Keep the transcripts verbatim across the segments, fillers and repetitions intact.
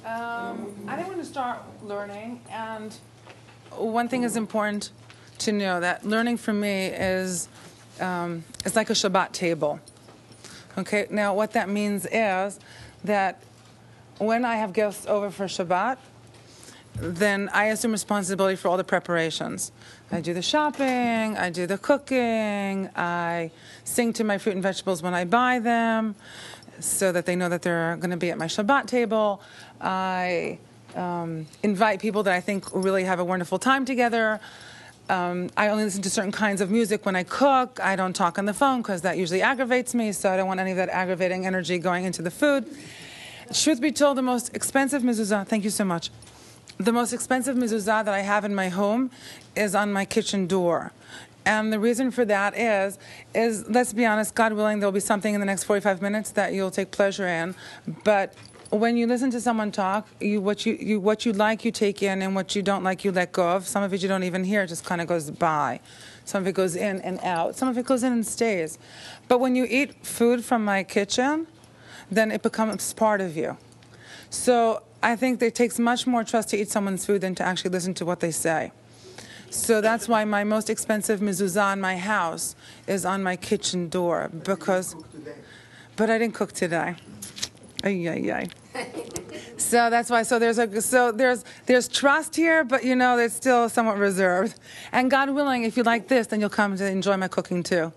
Um, I didn't want to start learning, and one thing is important to know that learning for me is um, it's like a Shabbat table. Okay, now what that means is that when I have guests over for Shabbat, then I assume responsibility for all the preparations. I do the shopping, I do the cooking, I sing to my fruit and vegetables when I buy them so that they know that they're going to be at my Shabbat table. I um, invite people that I think really have a wonderful time together. Um, I only listen to certain kinds of music when I cook. I don't talk on the phone because that usually aggravates me, so I don't want any of that aggravating energy going into the food. Truth be told, the most expensive mezuzah, thank you so much, the most expensive mezuzah that I have in my home is on my kitchen door. And the reason for that is, is let's be honest, God willing, there'll be something in the next forty-five minutes that you'll take pleasure in. But when you listen to someone talk, you, what you, you what you like, you take in, and what you don't like, you let go of. Some of it you don't even hear, it just kind of goes by. Some of it goes in and out. Some of it goes in and stays. But when you eat food from my kitchen, then it becomes part of you. So I think it takes much more trust to eat someone's food than to actually listen to what they say. So that's why my most expensive mezuzah in my house is on my kitchen door, because, but I didn't cook today. Ay, ay, ay. So that's why. So there's a so there's there's trust here, but you know it's still somewhat reserved. And God willing, if you like this, then you'll come to enjoy my cooking too.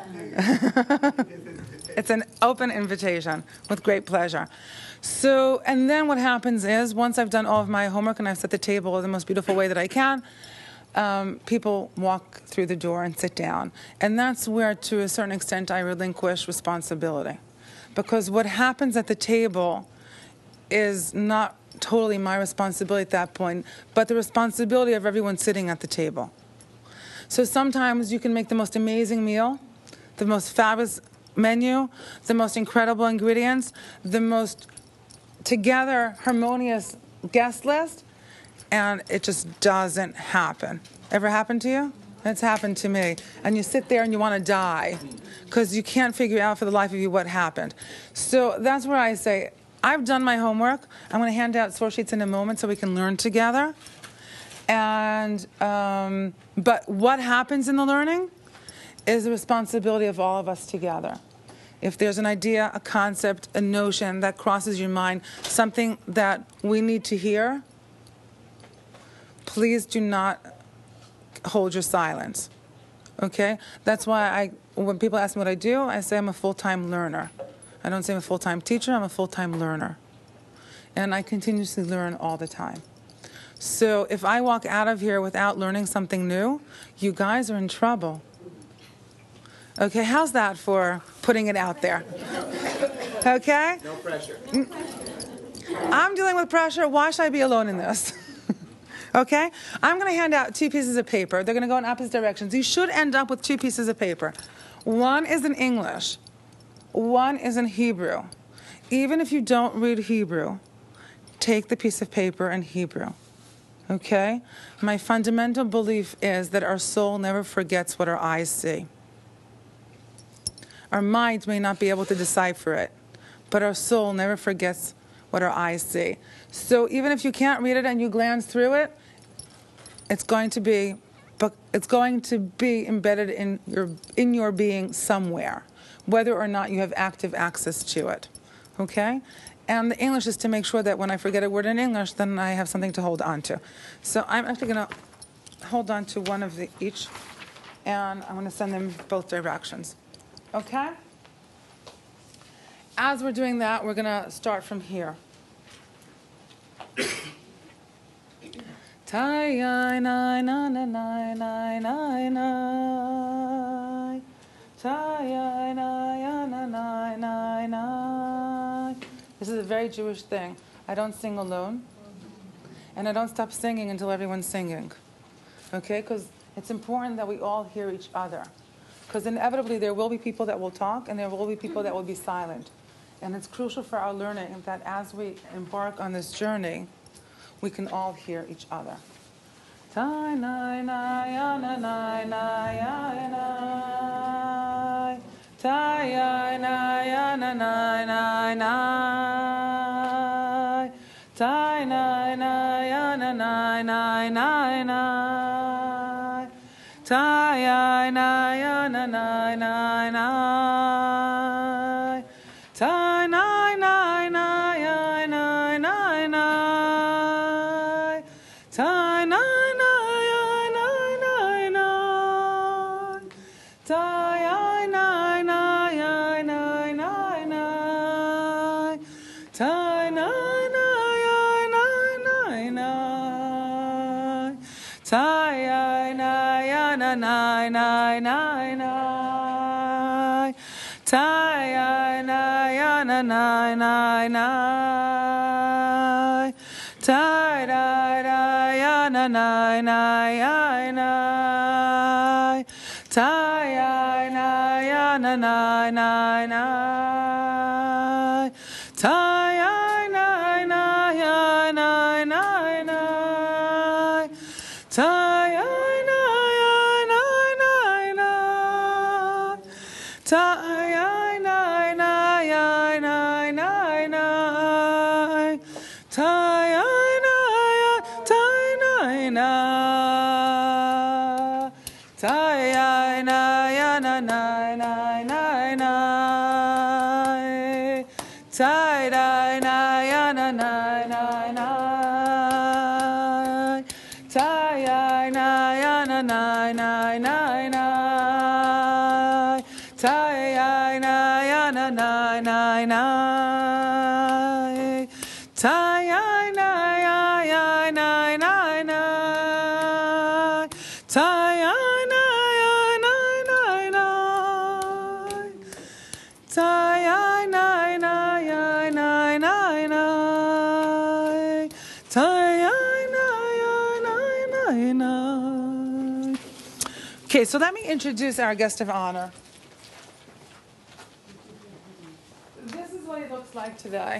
It's an open invitation with great pleasure. So, and then what happens is, once I've done all of my homework and I've set the table in the most beautiful way that I can, um, people walk through the door and sit down. And that's where, to a certain extent, I relinquish responsibility. Because what happens at the table is not totally my responsibility at that point, but the responsibility of everyone sitting at the table. So sometimes you can make the most amazing meal, the most fabulous menu, the most incredible ingredients, the most together harmonious guest list, and it just doesn't happen. Ever happened to you? It's happened to me. And you sit there and you want to die because you can't figure out for the life of you what happened. So that's where I say, I've done my homework. I'm going to hand out source sheets in a moment so we can learn together. And um, but what happens in the learning is the responsibility of all of us together. If there's an idea, a concept, a notion that crosses your mind, something that we need to hear, please do not hold your silence. Okay? That's why I, when people ask me what I do, I say I'm a full-time learner. I don't say I'm a full-time teacher, I'm a full-time learner. And I continuously learn all the time. So if I walk out of here without learning something new, you guys are in trouble. Okay, how's that for putting it out there? Okay? No pressure. I'm dealing with pressure. Why should I be alone in this? Okay? I'm going to hand out two pieces of paper. They're going to go in opposite directions. You should end up with two pieces of paper. One is in English. One is in Hebrew. Even if you don't read Hebrew, take the piece of paper in Hebrew. Okay? My fundamental belief is that our soul never forgets what our eyes see. Our minds may not be able to decipher it, but our soul never forgets what our eyes see. So even if you can't read it and you glance through it, it's going to be, it's going to be embedded in your in your being somewhere, whether or not you have active access to it. Okay? And the English is to make sure that when I forget a word in English, then I have something to hold on to. So I'm actually going to hold on to one of the each, and I'm going to send them both directions. Okay? As we're doing that, we're going to start from here. Tai na na na na na na na. Tai na na na na na. This is a very Jewish thing. I don't sing alone, and I don't stop singing until everyone's singing. Okay? Because it's important that we all hear each other. Because inevitably there will be people that will talk and there will be people that will be silent. And it's crucial for our learning that as we embark on this journey, we can all hear each other. Tai nai nai na nai nai nai nai. Tai ai nai na nai nai nai. Tai nai nai nai nai nai nai. Tai nai nai nai nai nai. Tai ai nai nai nai nai nai. Tai nai nai nai nai nai. Tai ai nai na nai nai nai nai. Tai ai nai na nai nai nai. Tai dai dai na nai nai nai. Tai ai nai na nai nai nai. Tai ai nai nai nai nai nai. Tai ai nai nai nai nai. Tai ai nai nai nai nai nai. Tai ai nai tai nai nai. Tai ai nai na nai nai nai nai. Tai dai nai na nai nai nai. Tai ai nai na nai nai nai nai. Tai ai nai na nai nai nai. Tai ai nai ai nai nai nai. Tai ai nai nai nai nai. Tai ai nai nai nai nai nai. Tai ai nai nai nai nai. Okay, so let me introduce our guest of honor. This is what he looks like today.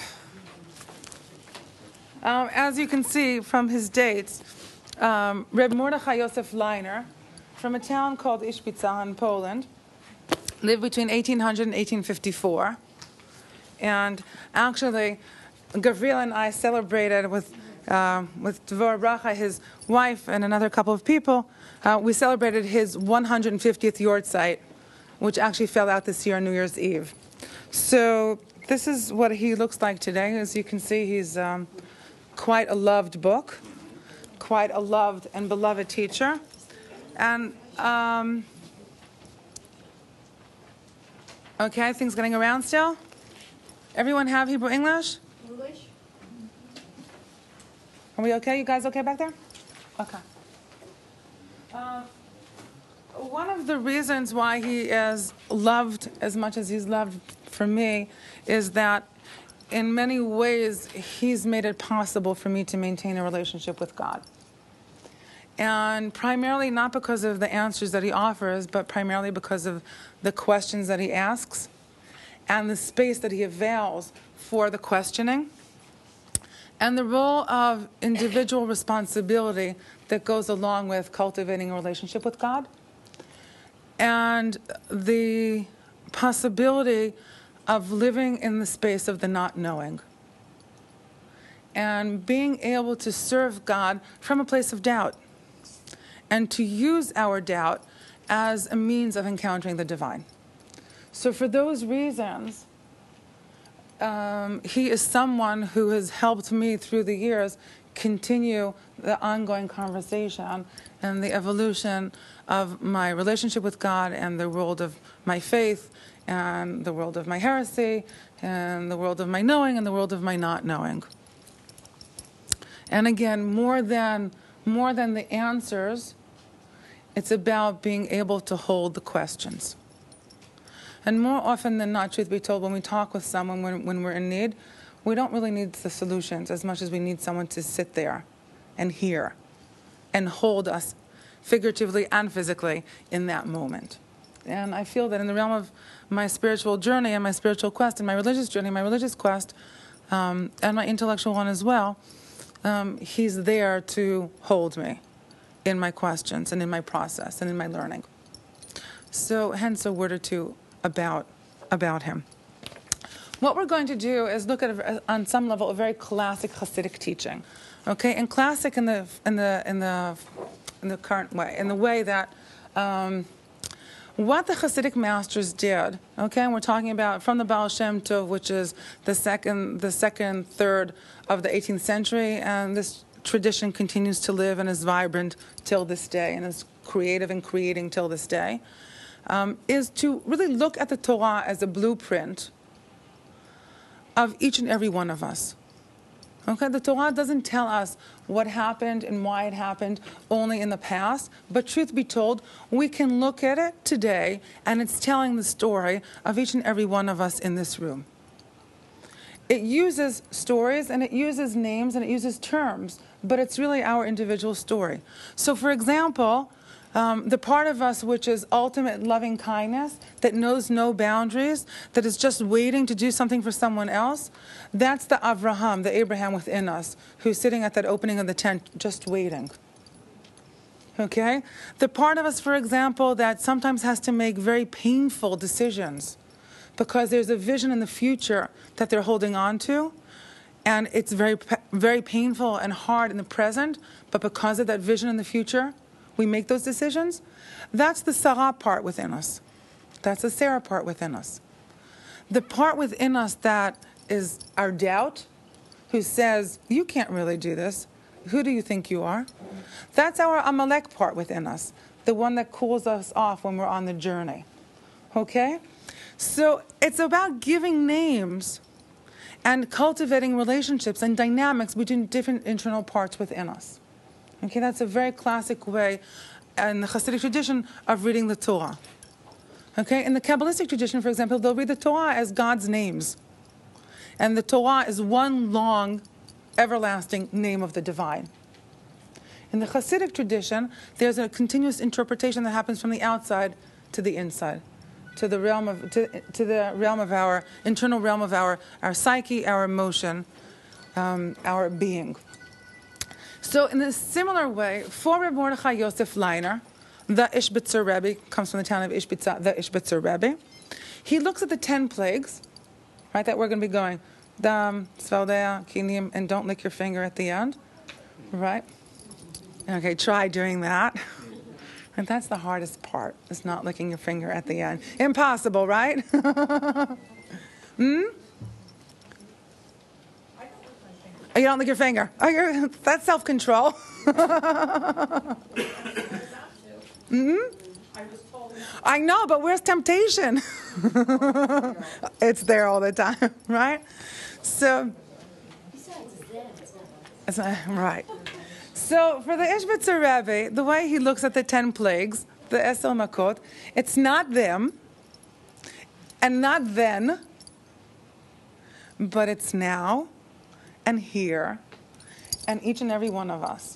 Um, as you can see from his dates, um, Reb Mordechai Yosef Leiner, from a town called Ishpica in Poland, lived between eighteen hundred and eighteen fifty-four. And actually, Gavril and I celebrated with uh, with Dvorah Bracha, his wife, and another couple of people. Uh, we celebrated his one hundred fiftieth yahrzeit, which actually fell out this year on New Year's Eve. So this is what he looks like today. As you can see, he's um, quite a loved book, quite a loved and beloved teacher. And, um, okay, things getting around still? Everyone have Hebrew English? English. Are we okay? You guys okay back there? Okay. Uh, one of the reasons why he is loved as much as he's loved for me is that in many ways, he's made it possible for me to maintain a relationship with God. And primarily not because of the answers that he offers, but primarily because of the questions that he asks and the space that he avails for the questioning and the role of individual responsibility that goes along with cultivating a relationship with God and the possibility of living in the space of the not knowing and being able to serve God from a place of doubt and to use our doubt as a means of encountering the divine. So for those reasons, um, he is someone who has helped me through the years continue the ongoing conversation and the evolution of my relationship with God and the world of my faith and the world of my heresy, and the world of my knowing, and the world of my not knowing. And again, more than more than the answers, it's about being able to hold the questions. And more often than not, truth be told, when we talk with someone when, when we're in need, we don't really need the solutions as much as we need someone to sit there and hear and hold us figuratively and physically in that moment. And I feel that in the realm of my spiritual journey and my spiritual quest and my religious journey, my religious quest, um, and my intellectual one as well, um, he's there to hold me in my questions and in my process and in my learning. So hence a word or two about, about him. what we're going to do is look at, a, on some level, a very classic Hasidic teaching, okay? And classic in the in the in the in the current way, in the way that um, what the Hasidic masters did, okay? And we're talking about from the Baal Shem Tov, which is the second the second third of the eighteenth century, and this tradition continues to live and is vibrant till this day, and is creative and creating till this day. Um, is to really look at the Torah as a blueprint of each and every one of us. Okay, the Torah doesn't tell us what happened and why it happened only in the past, but truth be told, we can look at it today and it's telling the story of each and every one of us in this room. It uses stories and it uses names and it uses terms, but it's really our individual story. So for example, Um, the part of us which is ultimate loving kindness, that knows no boundaries, that is just waiting to do something for someone else, that's the Avraham, the Abraham within us, who's sitting at that opening of the tent, just waiting. Okay? The part of us, for example, that sometimes has to make very painful decisions because there's a vision in the future that they're holding on to, and it's very, very painful and hard in the present, but because of that vision in the future, we make those decisions. That's the Sarah part within us. That's the Sarah part within us. The part within us that is our doubt, who says, you can't really do this. Who do you think you are? That's our Amalek part within us, the one that cools us off when we're on the journey. Okay? So it's about giving names and cultivating relationships and dynamics between different internal parts within us. Okay, that's a very classic way in the Hasidic tradition of reading the Torah. Okay, in the Kabbalistic tradition, for example, they'll read the Torah as God's names. And the Torah is one long, everlasting name of the divine. In the Hasidic tradition, there's a continuous interpretation that happens from the outside to the inside, to the realm of to, to the realm of our internal realm of our, our psyche, our emotion, um, our being. So in a similar way, for Reb Mordechai Yosef Leiner, the Ishbitzer Rebbe, comes from the town of Ishbitzer, the Ishbitzer Rebbe, he looks at the ten plagues, right, that we're going to be going, Dam, Svaldea, Kinim, and don't lick your finger at the end, right? Okay, try doing that. And that's the hardest part, is not licking your finger at the end. Impossible, right? Hmm? You don't lick your finger. Oh, you're, that's self-control. Mm-hmm. I know, but where's temptation? It's there all the time, right? So, it's not, right. So for the Ishbitzer Rebbe, the way he looks at the ten plagues, the Esel Makot, it's not them, and not then, but it's now, and here, and each and every one of us.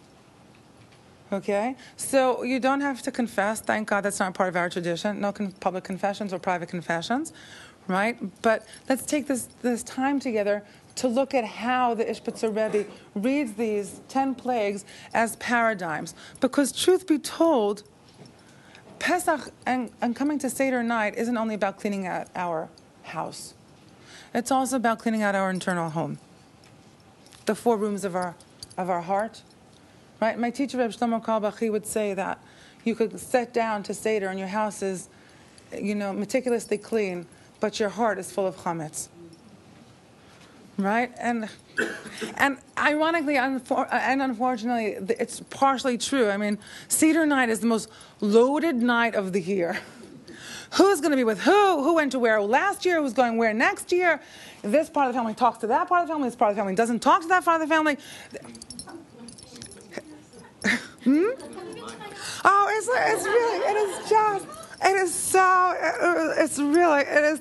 Okay? So you don't have to confess. Thank God that's not part of our tradition. No con- public confessions or private confessions, right? But let's take this, this time together to look at how the Ishbitzer Rebbe reads these ten plagues as paradigms. Because truth be told, Pesach and, and coming to Seder night isn't only about cleaning out our house. It's also about cleaning out our internal home. The four rooms of our of our heart, right? My teacher, Reb Shlomo Carlebach, he would say that you could sit down to Seder and your house is, you know, meticulously clean, but your heart is full of chametz, right? And and ironically and unfortunately, it's partially true. I mean, Seder night is the most loaded night of the year. Who's going to be with who? Who went to where last year? Who's going where next year? This part of the family talks to that part of the family. This part of the family doesn't talk to that part of the family. Hmm? Oh, it's, it's really, it is just, it is so, it's really, it is,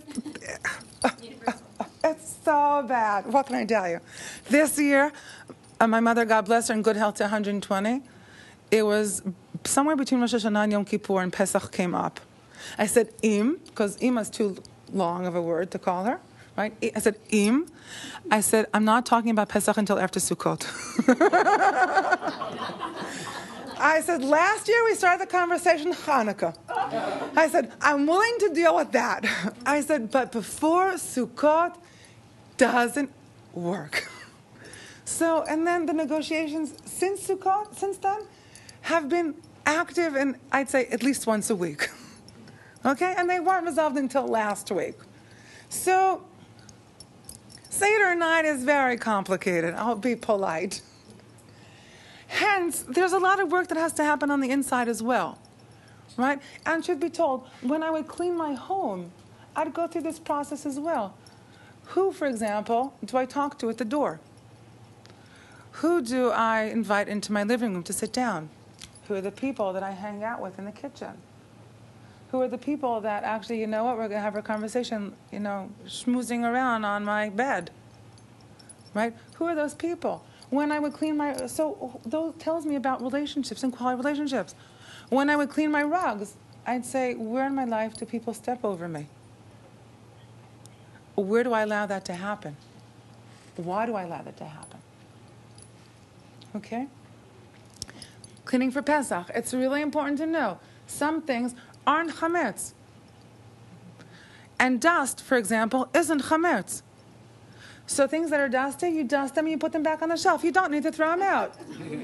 it's so bad. What can I tell you? This year, uh, my mother, God bless her, in good health to one hundred twenty, it was somewhere between Rosh Hashanah and Yom Kippur, and Pesach came up. I said im, because im is too long of a word to call her, right? I said im. I said, I'm not talking about Pesach until after Sukkot. I said, last year we started the conversation Hanukkah. I said, I'm willing to deal with that. I said, but before Sukkot doesn't work. So, and then the negotiations since Sukkot, since then, have been active and I'd say at least once a week. Okay? And they weren't resolved until last week. So, Seder night is very complicated. I'll be polite. Hence, there's a lot of work that has to happen on the inside as well. Right? And should be told, when I would clean my home, I'd go through this process as well. Who, for example, do I talk to at the door? Who do I invite into my living room to sit down? Who are the people that I hang out with in the kitchen? Who are the people that actually, you know what, we're going to have a conversation, you know, schmoozing around on my bed? Right? Who are those people? When I would clean my, so those tells me about relationships and quality relationships. When I would clean my rugs, I'd say, where in my life do people step over me? Where do I allow that to happen? Why do I allow that to happen? Okay? Cleaning for Pesach. It's really important to know. Some things aren't chametz. And dust, for example, isn't chametz. So things that are dusty, you dust them and you put them back on the shelf. You don't need to throw them out.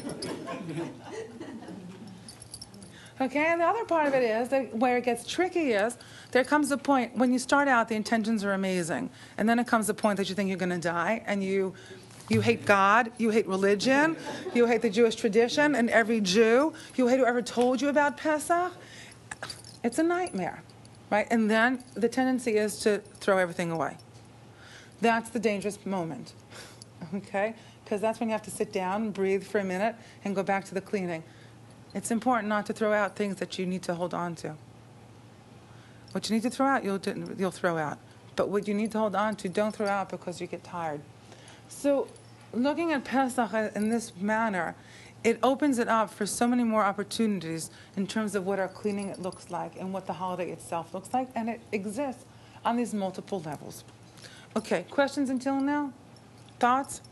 Okay, and the other part of it is that where it gets tricky is there comes a point when you start out, the intentions are amazing, and then it comes a point that you think you're going to die, and you you hate God, you hate religion, you hate the Jewish tradition, and every Jew, you hate whoever told you about Pesach. It's a nightmare, right? And then the tendency is to throw everything away. That's the dangerous moment, okay? Because that's when you have to sit down and breathe for a minute and go back to the cleaning. It's important not to throw out things that you need to hold on to. What you need to throw out, you'll, you'll throw out. But what you need to hold on to, don't throw out because you get tired. So looking at Pesach in this manner, it opens it up for so many more opportunities in terms of what our cleaning looks like and what the holiday itself looks like, and it exists on these multiple levels. Okay, questions until now? Thoughts?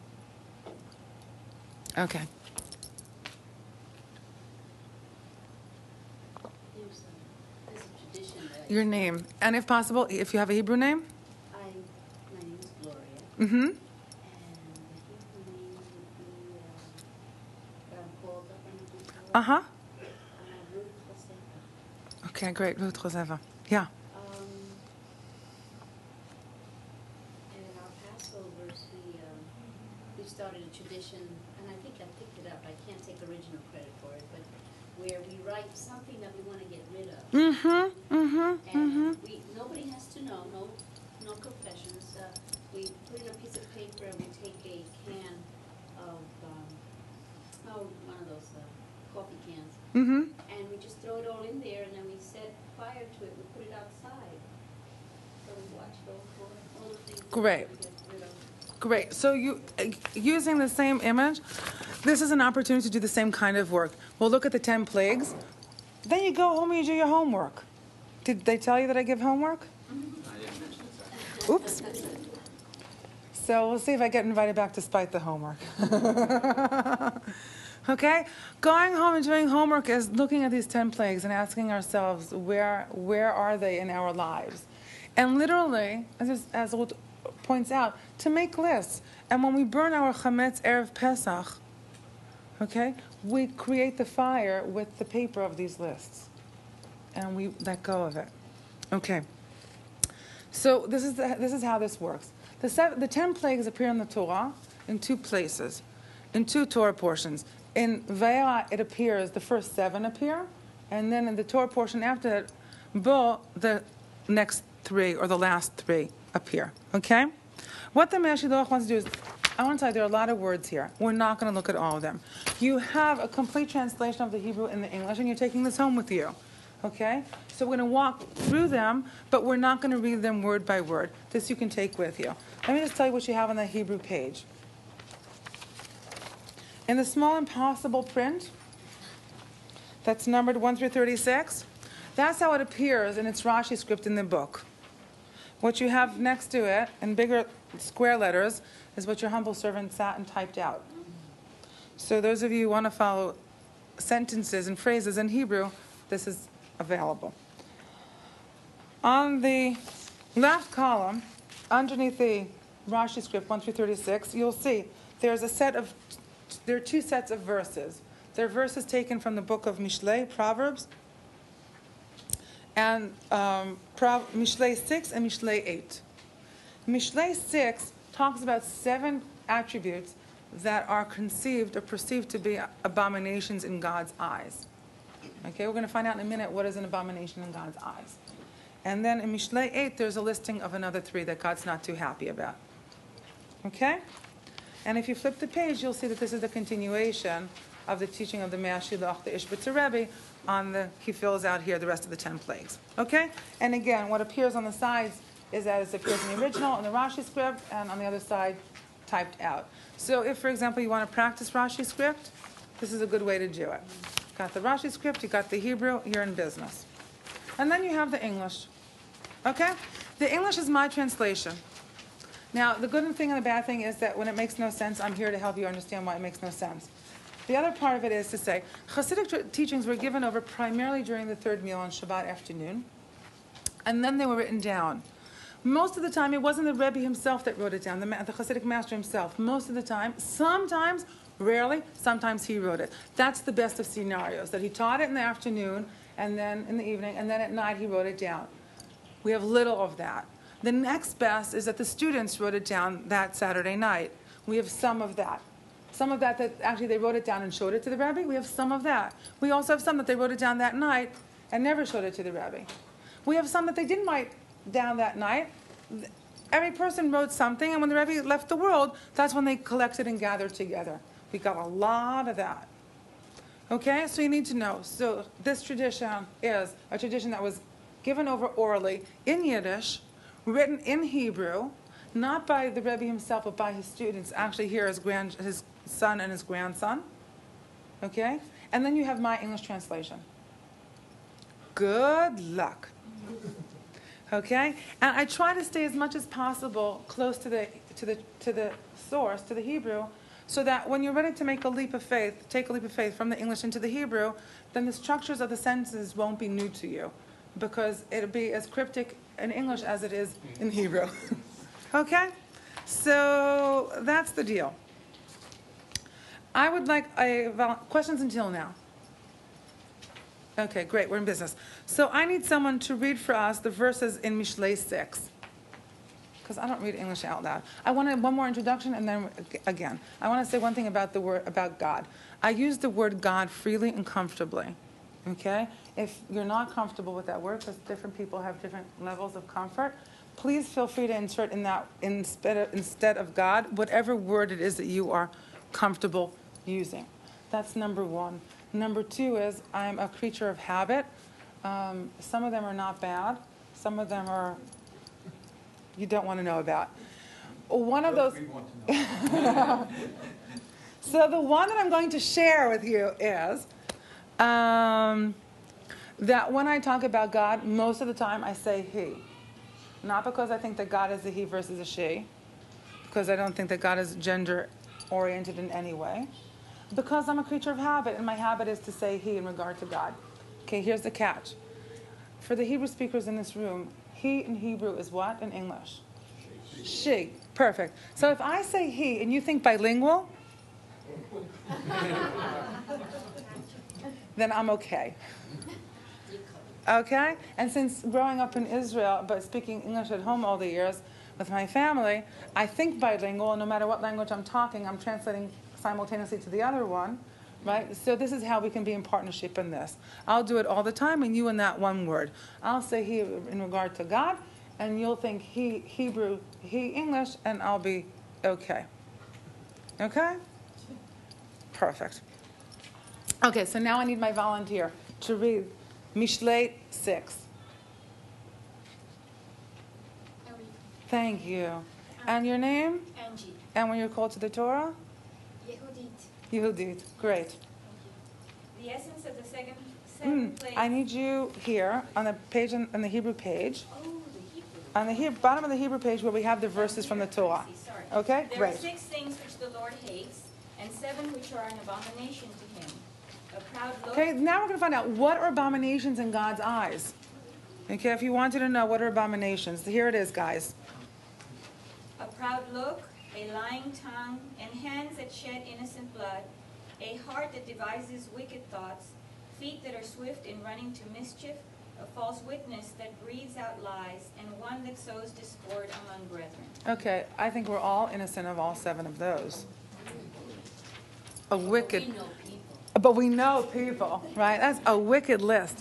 Okay. There's a, there's a tradition that Your name, and if possible, if you have a Hebrew name? I, my name is Gloria, Mm-hmm. and the Hebrew name would be, uh, what I'm called up on the before, Uh-huh. uh, Ruth Josefa. Okay, great. Ruth Roseva. Yeah. Um, and in our Passovers, we, um, we started a tradition, and I think I picked it up, I can't take original credit for it, but where we write something that we want to get rid of. Mm-hmm. Mm-hmm. And Mm-hmm. we, nobody has to know, no, no confessions. Uh, we put in a piece of paper and we take a can of, um, oh, one of those uh, coffee cans, Mm-hmm. and we just throw it all in there, and then we set fire to it. We put it outside, so we watch those for all the things that Great. we get rid of. Great. So you, uh, using the same image, this is an opportunity to do the same kind of work. We'll look at the ten plagues. Then you go home and you do your homework. Did they tell you that I give homework? Oops. So we'll see if I get invited back despite the homework. Okay? Going home and doing homework is looking at these ten plagues and asking ourselves, where where are they in our lives? And literally, as, as Ruth points out, to make lists. And when we burn our chametz erev Pesach, okay, we create the fire with the paper of these lists. And we let go of it. Okay. So this is the, this is how this works. The seven, the ten plagues appear in the Torah in two places, in two Torah portions. In Vayera, it appears, the first seven appear, and then in the Torah portion after that, Bo, the next three, or the last three, appear. Okay? What the Meshilach wants to do is, I want to tell you, there are a lot of words here. We're not going to look at all of them. You have a complete translation of the Hebrew in the English, and you're taking this home with you. Okay? So we're going to walk through them, but we're not going to read them word by word. This you can take with you. Let me just tell you what you have on the Hebrew page. In the small impossible print, that's numbered one through thirty-six, that's how it appears in its Rashi script in the book. What you have next to it, in bigger square letters, is what your humble servant sat and typed out. So those of you who want to follow sentences and phrases in Hebrew, this is available. On the left column, underneath the Rashi script one through thirty-six, you'll see there's a set of, there are two sets of verses. There are verses taken from the book of Mishlei, Proverbs, and um, Pro- Mishlei six and Mishlei eight. Mishlei six talks about seven attributes that are conceived or perceived to be abominations in God's eyes. Okay, we're going to find out in a minute what is an abomination in God's eyes. And then in Mishlei eight, there's a listing of another three that God's not too happy about. Okay? And if you flip the page, you'll see that this is the continuation of the teaching of the Mea Shilach, the Ishbitzer Rebbe, on the, he fills out here the rest of the ten plagues. Okay? And again, what appears on the sides is as it appears in the original, in the Rashi script, and on the other side, typed out. So if, for example, you want to practice Rashi script, this is a good way to do it. Got the Rashi script, you got the Hebrew, you're in business. And then you have the English. Okay? The English is my translation. Now, the good thing and the bad thing is that when it makes no sense, I'm here to help you understand why it makes no sense. The other part of it is to say, Hasidic tr- teachings were given over primarily during the third meal on Shabbat afternoon, and then they were written down. Most of the time, it wasn't the Rebbe himself that wrote it down, the, the Hasidic master himself. Most of the time, sometimes, rarely, sometimes he wrote it. That's the best of scenarios, that he taught it in the afternoon, and then in the evening, and then at night he wrote it down. We have little of that. The next best is that the students wrote it down that Saturday night. We have some of that. Some of that that actually they wrote it down and showed it to the Rebbe, we have some of that. We also have some that they wrote it down that night and never showed it to the Rebbe. We have some that they didn't write down that night. Every person wrote something, and when the Rebbe left the world, that's when they collected and gathered together. We got a lot of that. Okay, so you need to know. So this tradition is a tradition that was given over orally in Yiddish, written in Hebrew, not by the Rebbe himself, but by his students. Actually, here his grand, his son and his grandson. Okay, and then you have my English translation. Good luck. Okay, and I try to stay as much as possible close to the to the to the source, to the Hebrew, so that when you're ready to make a leap of faith, take a leap of faith from the English into the Hebrew, then the structures of the sentences won't be new to you, because it'll be as cryptic in English as it is in Hebrew. Okay, so that's the deal. I would like a questions until now. Okay, great, we're in business. So I need someone to read for us the verses in Mishlei six. Because I don't read English out loud. I wanted one more introduction, and then again. I want to say one thing about the word, about God. I use the word God freely and comfortably. Okay? If you're not comfortable with that word, because different people have different levels of comfort, please feel free to insert in that, instead of, instead of God, whatever word it is that you are comfortable using. That's number one. Number two is I'm a creature of habit. Um, some of them are not bad. Some of them are you don't want to know about. One of those. So the one that I'm going to share with you is um, that when I talk about God, most of the time I say He. Not because I think that God is a He versus a She, because I don't think that God is gender-oriented in any way. Because I'm a creature of habit, and my habit is to say He in regard to God. Okay, here's the catch. For the Hebrew speakers in this room, He in Hebrew is what in English? She. She. Perfect. So if I say He and you think bilingual, then I'm okay. Okay? And since growing up in Israel, but speaking English at home all the years with my family, I think bilingual, and no matter what language I'm talking, I'm translating simultaneously to the other one, right? So this is how we can be in partnership in this. I'll do it all the time, and you in that one word. I'll say He in regard to God, and you'll think He Hebrew, He English, and I'll be okay. Okay? Perfect. Okay, so now I need my volunteer to read Mishlei six. Thank you. And your name? Angie. And when you're called to the Torah? Yehudit. Yehudit. Great. The essence of the second, second Mm, place. I need you here on the page on, on the Hebrew page. Oh, the Hebrew. On the Hebrew, bottom of the Hebrew page where we have the verses from the Torah. I see, sorry. Okay, there great. are six things which the Lord hates, and seven which are an abomination to Him: A proud look. Okay, now we're going to find out what are abominations in God's eyes. Okay, if you wanted to know what are abominations, here it is, guys. A proud look, a lying tongue, and hands that shed innocent blood, a heart that devises wicked thoughts, feet that are swift in running to mischief, a false witness that breathes out lies, and one that sows discord among brethren. Okay, I think we're all innocent of all seven of those. A wicked, We know people. but we know people, right? That's a wicked list.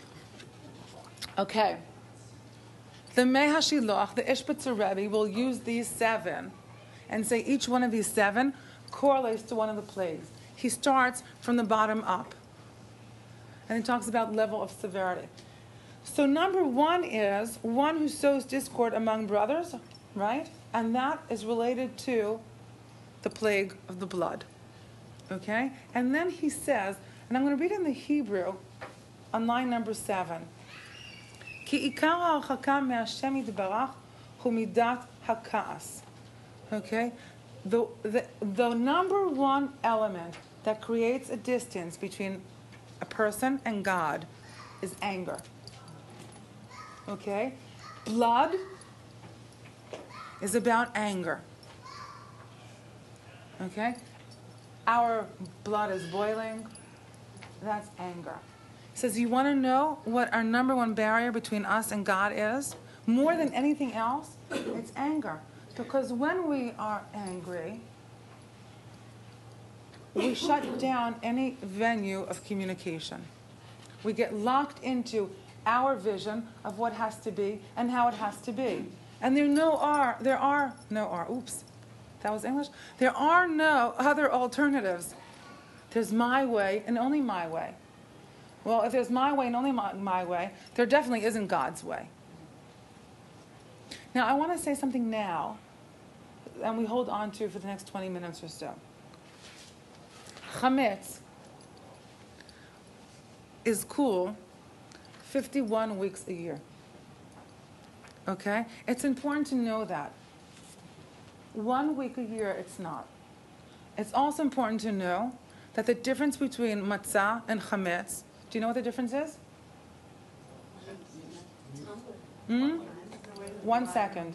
Okay. The Mehashiloch, the Ishbitzer Rebbe, will use these seven and say each one of these seven correlates to one of the plagues. He starts from the bottom up. And he talks about level of severity. So number one is one who sows discord among brothers, right? And that is related to the plague of the blood. Okay? And then he says, and I'm going to read in the Hebrew on line number seven. Ki ikar ha'archaka me'Hashem yitbarach hu midat ha'ka'as. Okay? The, the, the number one element that creates a distance between a person and God is anger. Okay? Blood is about anger. Okay? Our blood is boiling. That's anger. He says, you want to know what our number one barrier between us and God is? More than anything else, it's anger. Because when we are angry, we shut down any venue of communication. We get locked into our vision of what has to be and how it has to be. And there no are, there are no are, oops, that was English. There are no other alternatives. There's my way and only my way. Well, if there's my way and only my, my way, there definitely isn't God's way. Now, I want to say something now, and we hold on to for the next twenty minutes or so. Chametz is cool fifty-one weeks a year. Okay? It's important to know that. One week a year, it's not. It's also important to know that the difference between matzah and chametz, do you know what the difference is? Hmm? One second.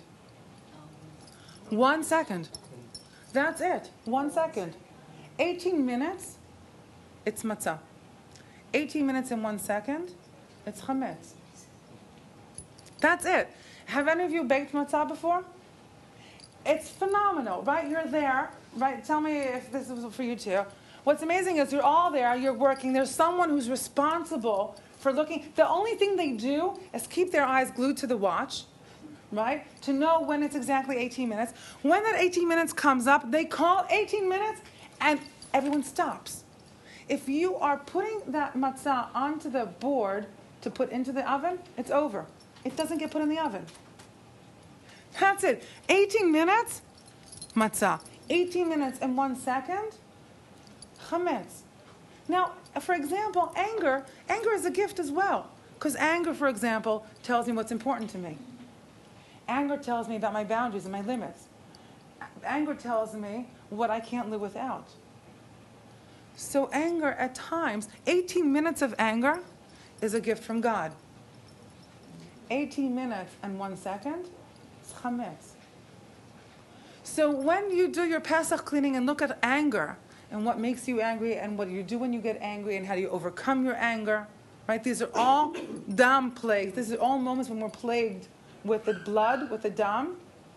One second. That's it. One second. eighteen minutes, it's matzah. eighteen minutes and one second, it's chametz. That's it. Have any of you baked matzah before? It's phenomenal, right? You're there, right? Tell me if this is for you too. What's amazing is you're all there, you're working, there's someone who's responsible for looking. The only thing they do is keep their eyes glued to the watch, right? To know when it's exactly eighteen minutes. When that eighteen minutes comes up, they call eighteen minutes and everyone stops. If you are putting that matzah onto the board to put into the oven, it's over. It doesn't get put in the oven. That's it. eighteen minutes, matzah. eighteen minutes and one second, chametz. Now, for example, anger. Anger is a gift as well. Because anger, for example, tells me what's important to me. Anger tells me about my boundaries and my limits. Anger tells me what I can't live without. So anger at times, eighteen minutes of anger is a gift from God. eighteen minutes and one second is chametz. So when you do your Pesach cleaning and look at anger and what makes you angry and what do you do when you get angry and how do you overcome your anger, right? These are all dam plagues. These are all moments when we're plagued with the blood, with the dam.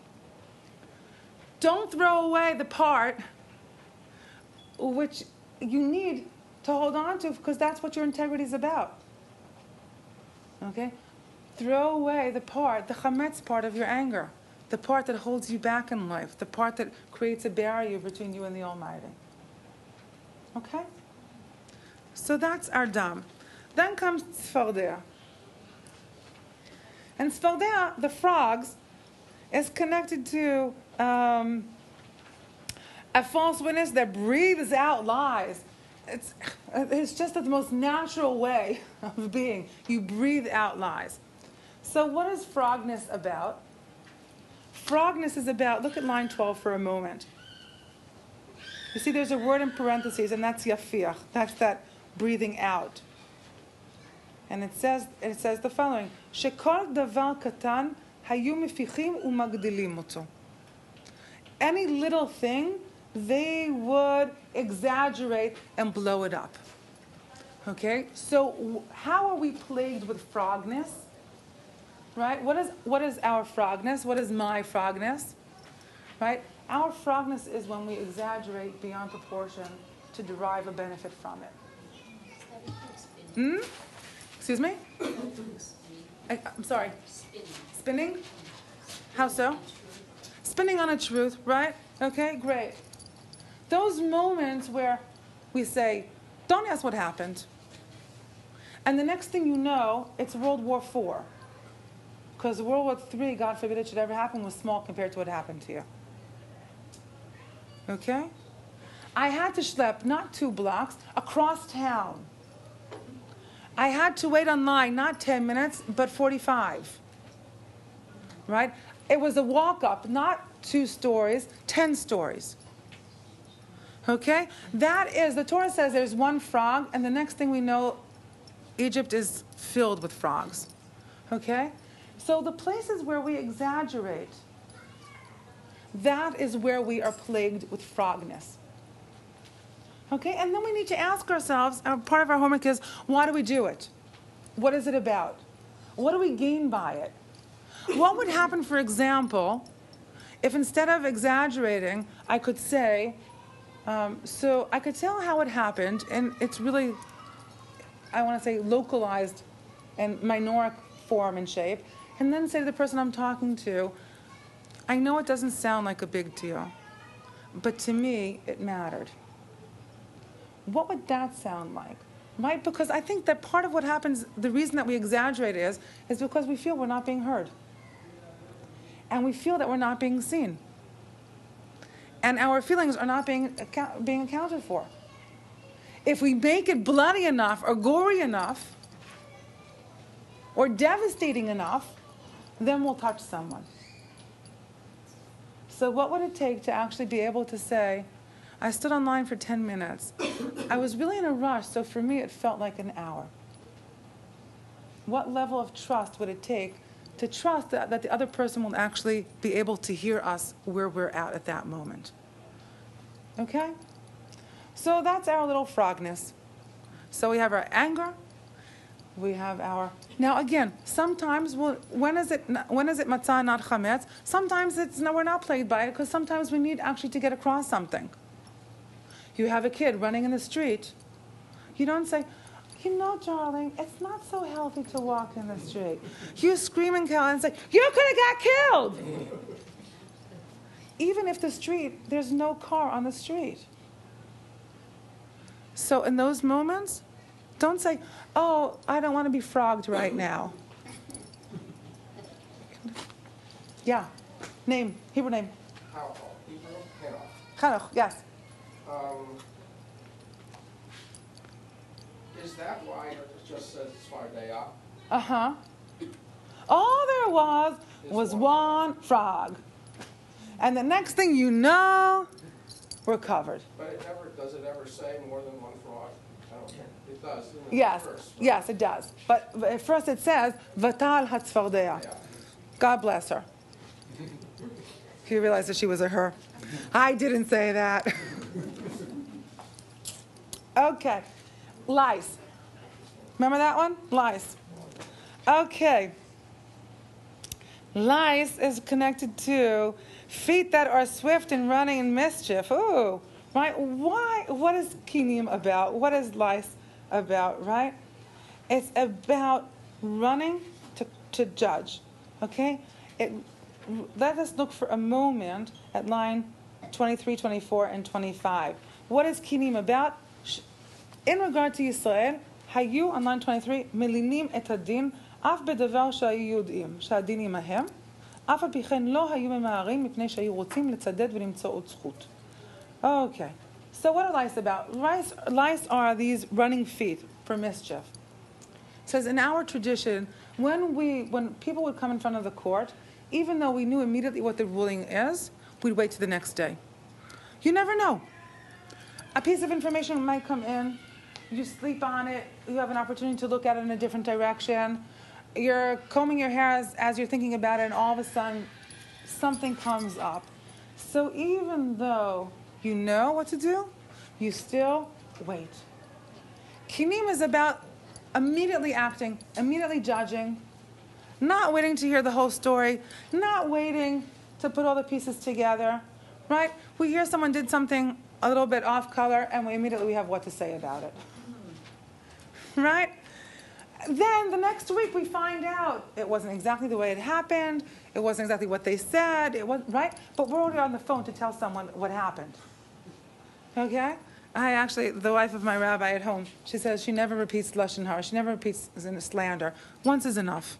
Don't throw away the part which you need to hold on to because that's what your integrity is about. Okay? Throw away the part, the chametz part of your anger, the part that holds you back in life, the part that creates a barrier between you and the Almighty. Okay? So that's our dam. Then comes tzfardea. And tzfardea, the frogs, is connected to um, a false witness that breathes out lies. It's, it's just the most natural way of being. You breathe out lies. So what is frogness about? Frogness is about, look at line twelve for a moment. You see there's a word in parentheses, and that's yafiach. That's that breathing out. And it says, it says the following, Shekol davar katan hayu mefichim umagdilim oto. Any little thing, they would exaggerate and blow it up. Okay? So how are we plagued with frogness? Right? What is, what is our frogness? What is my frogness? Right? Our frogness is when we exaggerate beyond proportion to derive a benefit from it. Hmm? Excuse me? I, I'm sorry. Spinning? How so? Spinning on a truth, right? Okay, great. Those moments where we say, don't ask what happened. And the next thing you know, it's World War Four. Because World War Three, God forbid it should ever happen, was small compared to what happened to you. Okay? I had to schlep not two blocks, across town. I had to wait online, not ten minutes, but forty-five. Right? It was a walk-up, not two stories, ten stories. Okay? That is, the Torah says there's one frog, and the next thing we know, Egypt is filled with frogs. Okay? So the places where we exaggerate, that is where we are plagued with frogness. Okay? And then we need to ask ourselves, uh, part of our homework is, why do we do it? What is it about? What do we gain by it? What would happen, for example, if instead of exaggerating, I could say, um, so I could tell how it happened, and it's really, I want to say, localized and minoric form and shape, and then say to the person I'm talking to, I know it doesn't sound like a big deal, but to me, it mattered. What would that sound like? Right? Because I think that part of what happens, the reason that we exaggerate is, is because we feel we're not being heard. And we feel that we're not being seen. And our feelings are not being, account- being accounted for. If we make it bloody enough or gory enough or devastating enough, then we'll touch someone. So what would it take to actually be able to say, I stood online for ten minutes. I was really in a rush, so for me it felt like an hour. What level of trust would it take to trust that, that the other person will actually be able to hear us where we're at at that moment? Okay? So that's our little frogness. So we have our anger. We have our... Now again, sometimes, we'll, when is it when is it matzah, not chametz? Sometimes it's no, we're not plagued by it, because sometimes we need actually to get across something. You have a kid running in the street. You don't say, you know, darling, it's not so healthy to walk in the street. You scream and yell and say, you could have got killed. Even if the street, there's no car on the street. So in those moments, don't say, oh, I don't want to be frogged right now. Yeah. Name, Hebrew name. How? Hebrew? Chanoch, yes. Um, is that why it just says Tzfardea? Uh-huh. All there was was one. one frog. And the next thing you know, we're covered. But it never, does it ever say more than one frog? I don't think it does. Isn't it? Yes, First, right? yes, it does. But at first it says, Vatal hatzfardea. Yeah. God bless her. He realized that she was a her. I didn't say that. Okay. Lice. Remember that one? Lice. Okay. Lice is connected to feet that are swift in running in mischief. Ooh, right? Why? What is kinim about? What is lice about, right? It's about running to, to judge, okay? It, let us look for a moment at line twenty-three, twenty-four, and twenty-five. What is kinim about? In regard to Yisrael, hayu on line twenty-three, melinim et hadin, af bedavar שהיו יודעים, שהדין עמהם, אף על פי כן לא היו ממהרים מפני שהיו רוצים לצדד ולמצוא עוד זכות. Okay, so what are lice about? Lice, lice are these running feet for mischief. It says in our tradition, when we, when people would come in front of the court, even though we knew immediately what the ruling is, we'd wait to the next day. You never know. A piece of information might come in You sleep on it. You have an opportunity to look at it in a different direction. You're combing your hair as, as you're thinking about it, and all of a sudden, something comes up. So even though you know what to do, you still wait. Kinim is about immediately acting, immediately judging, not waiting to hear the whole story, not waiting to put all the pieces together, right? We hear someone did something a little bit off color, and we immediately we have what to say about it, right? Then the next week we find out it wasn't exactly the way it happened, it wasn't exactly what they said, it was right? But we're already on the phone to tell someone what happened. Okay? I actually, the wife of my rabbi at home, she says she never repeats lashon hara. She never repeats slander. Once is enough.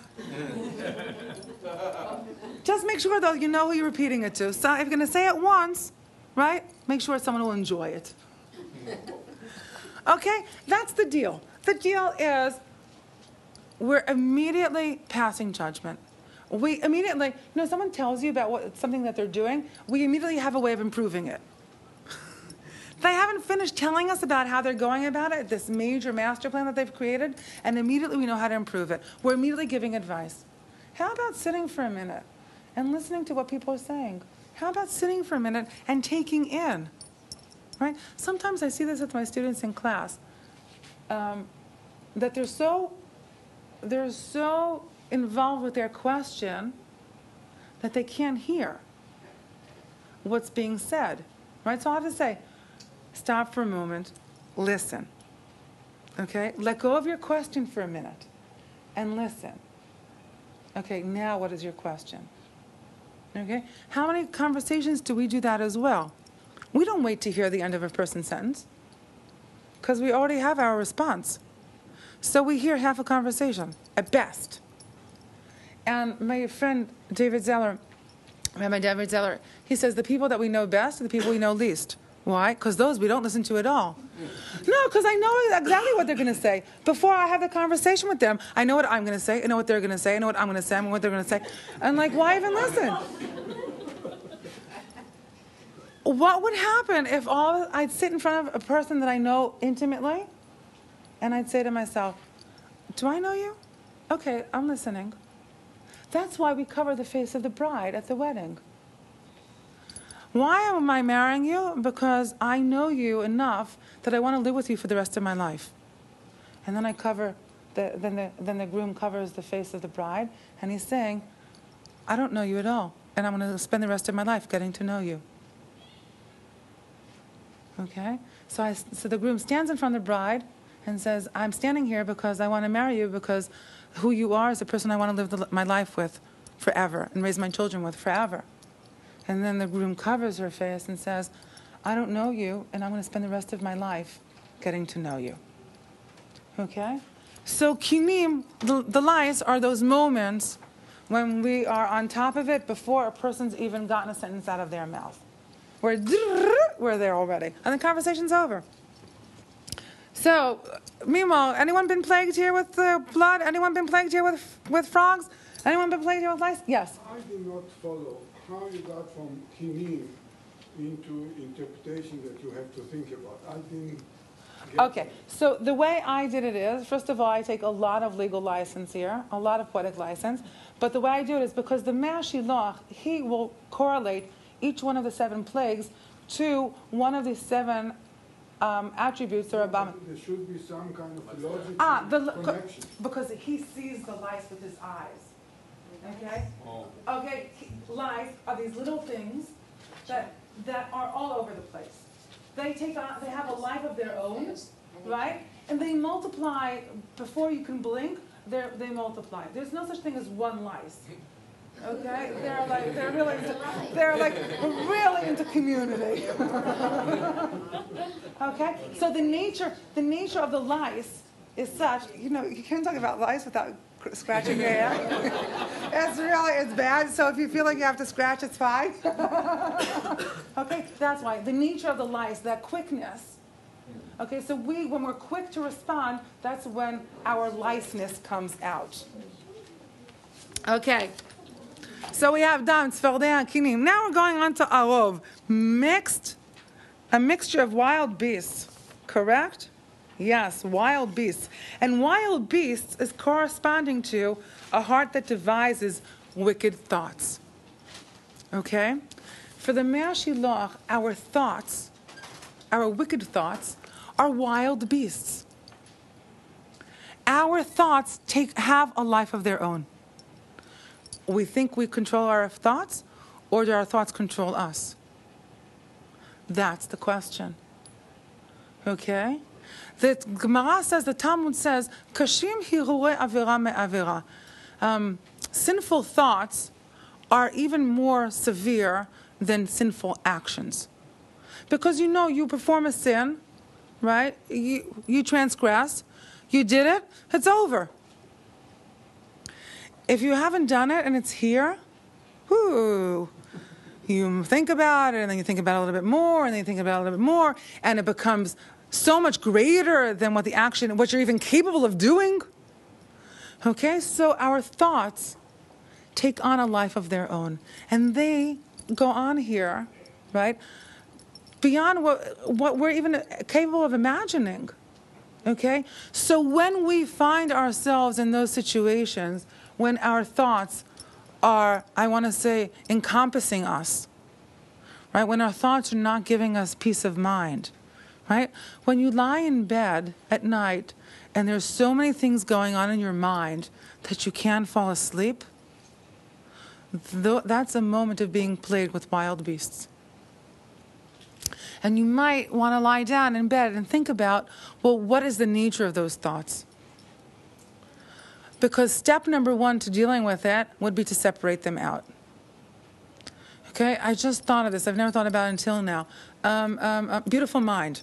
Just make sure, though, you know who you're repeating it to. So if you're going to say it once, right, make sure someone will enjoy it. Okay? That's the deal. The deal is we're immediately passing judgment. We immediately, you know, someone tells you about what, something that they're doing, we immediately have a way of improving it. They haven't finished telling us about how they're going about it, this major master plan that they've created, and immediately we know how to improve it. We're immediately giving advice. How about sitting for a minute and listening to what people are saying? How about sitting for a minute and taking in? Right? Sometimes I see this with my students in class, um, that they're so, they're so involved with their question that they can't hear what's being said. Right? So I have to say, stop for a moment, listen, okay? Let go of your question for a minute and listen. Okay, now what is your question? Okay? How many conversations do we do that as well? We don't wait to hear the end of a person's sentence because we already have our response. So we hear half a conversation, at best. And my friend David Zeller, Rabbi David Zeller, he says the people that we know best are the people we know least. Why? Because those we don't listen to at all. No, because I know exactly what they're going to say. Before I have the conversation with them, I know what I'm going to say, I know what they're going to say, I know what I'm going to say, I know what they're going to say. And like, why even listen? What would happen if all I'd sit in front of a person that I know intimately, and I'd say to myself, do I know you? Okay, I'm listening. That's why we cover the face of the bride at the wedding. Why am I marrying you? Because I know you enough that I want to live with you for the rest of my life. And then I cover, the, then, the, then the groom covers the face of the bride, and he's saying, I don't know you at all, and I'm going to spend the rest of my life getting to know you. Okay? So, I, so the groom stands in front of the bride and says, I'm standing here because I want to marry you because who you are is the person I want to live the, my life with forever and raise my children with forever. And then the groom covers her face and says, I don't know you, and I'm going to spend the rest of my life getting to know you. Okay? So kinim, the, the lies, are those moments when we are on top of it before a person's even gotten a sentence out of their mouth. We're, we're there already, and the conversation's over. So, meanwhile, anyone been plagued here with uh, blood? Anyone been plagued here with, with frogs? Anyone been plagued here with lice? Yes? I do not follow how you got from kinim into interpretation that you have to think about. I didn't get Okay, so the way I did it is, first of all, I take a lot of legal license here, a lot of poetic license, but the way I do it is because the Me'er Shiloach, he will correlate each one of the seven plagues to one of the seven um, attributes or abomin. There should be some kind of logic Ah, the, connection. because he sees the lice with his eyes. Okay? Oh. Okay, lice are these little things that that are all over the place. They take on, they have a life of their own, right? And they multiply before you can blink. They they multiply. There's no such thing as one lice. Okay, they're like they're really into, they're like really into community. Okay, so the nature the nature of the lice is such. You know, you can't talk about lice without scratching your head. It's really, it's bad. So if you feel like you have to scratch, it's fine. Okay, that's why the nature of the lice, that quickness. Okay, so we, when we're quick to respond, that's when our liceness comes out. Okay, so we have dam, tzfardeh, kinim. Now we're going on to arov, mixed, a mixture of wild beasts, correct? Yes, wild beasts. And wild beasts is corresponding to a heart that devises wicked thoughts. Okay? For the Mea Shiloach, our thoughts, our wicked thoughts, are wild beasts. Our thoughts take have a life of their own. We think we control our thoughts, or do our thoughts control us? That's the question. Okay? The Gemara says, the Talmud says, Kashim hirurei avera me'avera. Um, sinful thoughts are even more severe than sinful actions. Because you know, you perform a sin, right? You, you transgress, you did it, it's over. If you haven't done it and it's here, whoo, you think about it, and then you think about it a little bit more, and then you think about it a little bit more, and it becomes so much greater than what the action, what you're even capable of doing. Okay, so our thoughts take on a life of their own, and they go on here, right, beyond what what we're even capable of imagining. Okay, so when we find ourselves in those situations, when our thoughts are, I want to say, encompassing us, right? When our thoughts are not giving us peace of mind, right? When you lie in bed at night and there's so many things going on in your mind that you can't fall asleep, th- that's a moment of being plagued with wild beasts. And you might want to lie down in bed and think about, well, what is the nature of those thoughts? Because step number one to dealing with it would be to separate them out. Okay, I just thought of this. I've never thought about it until now. Um, um, uh, beautiful mind.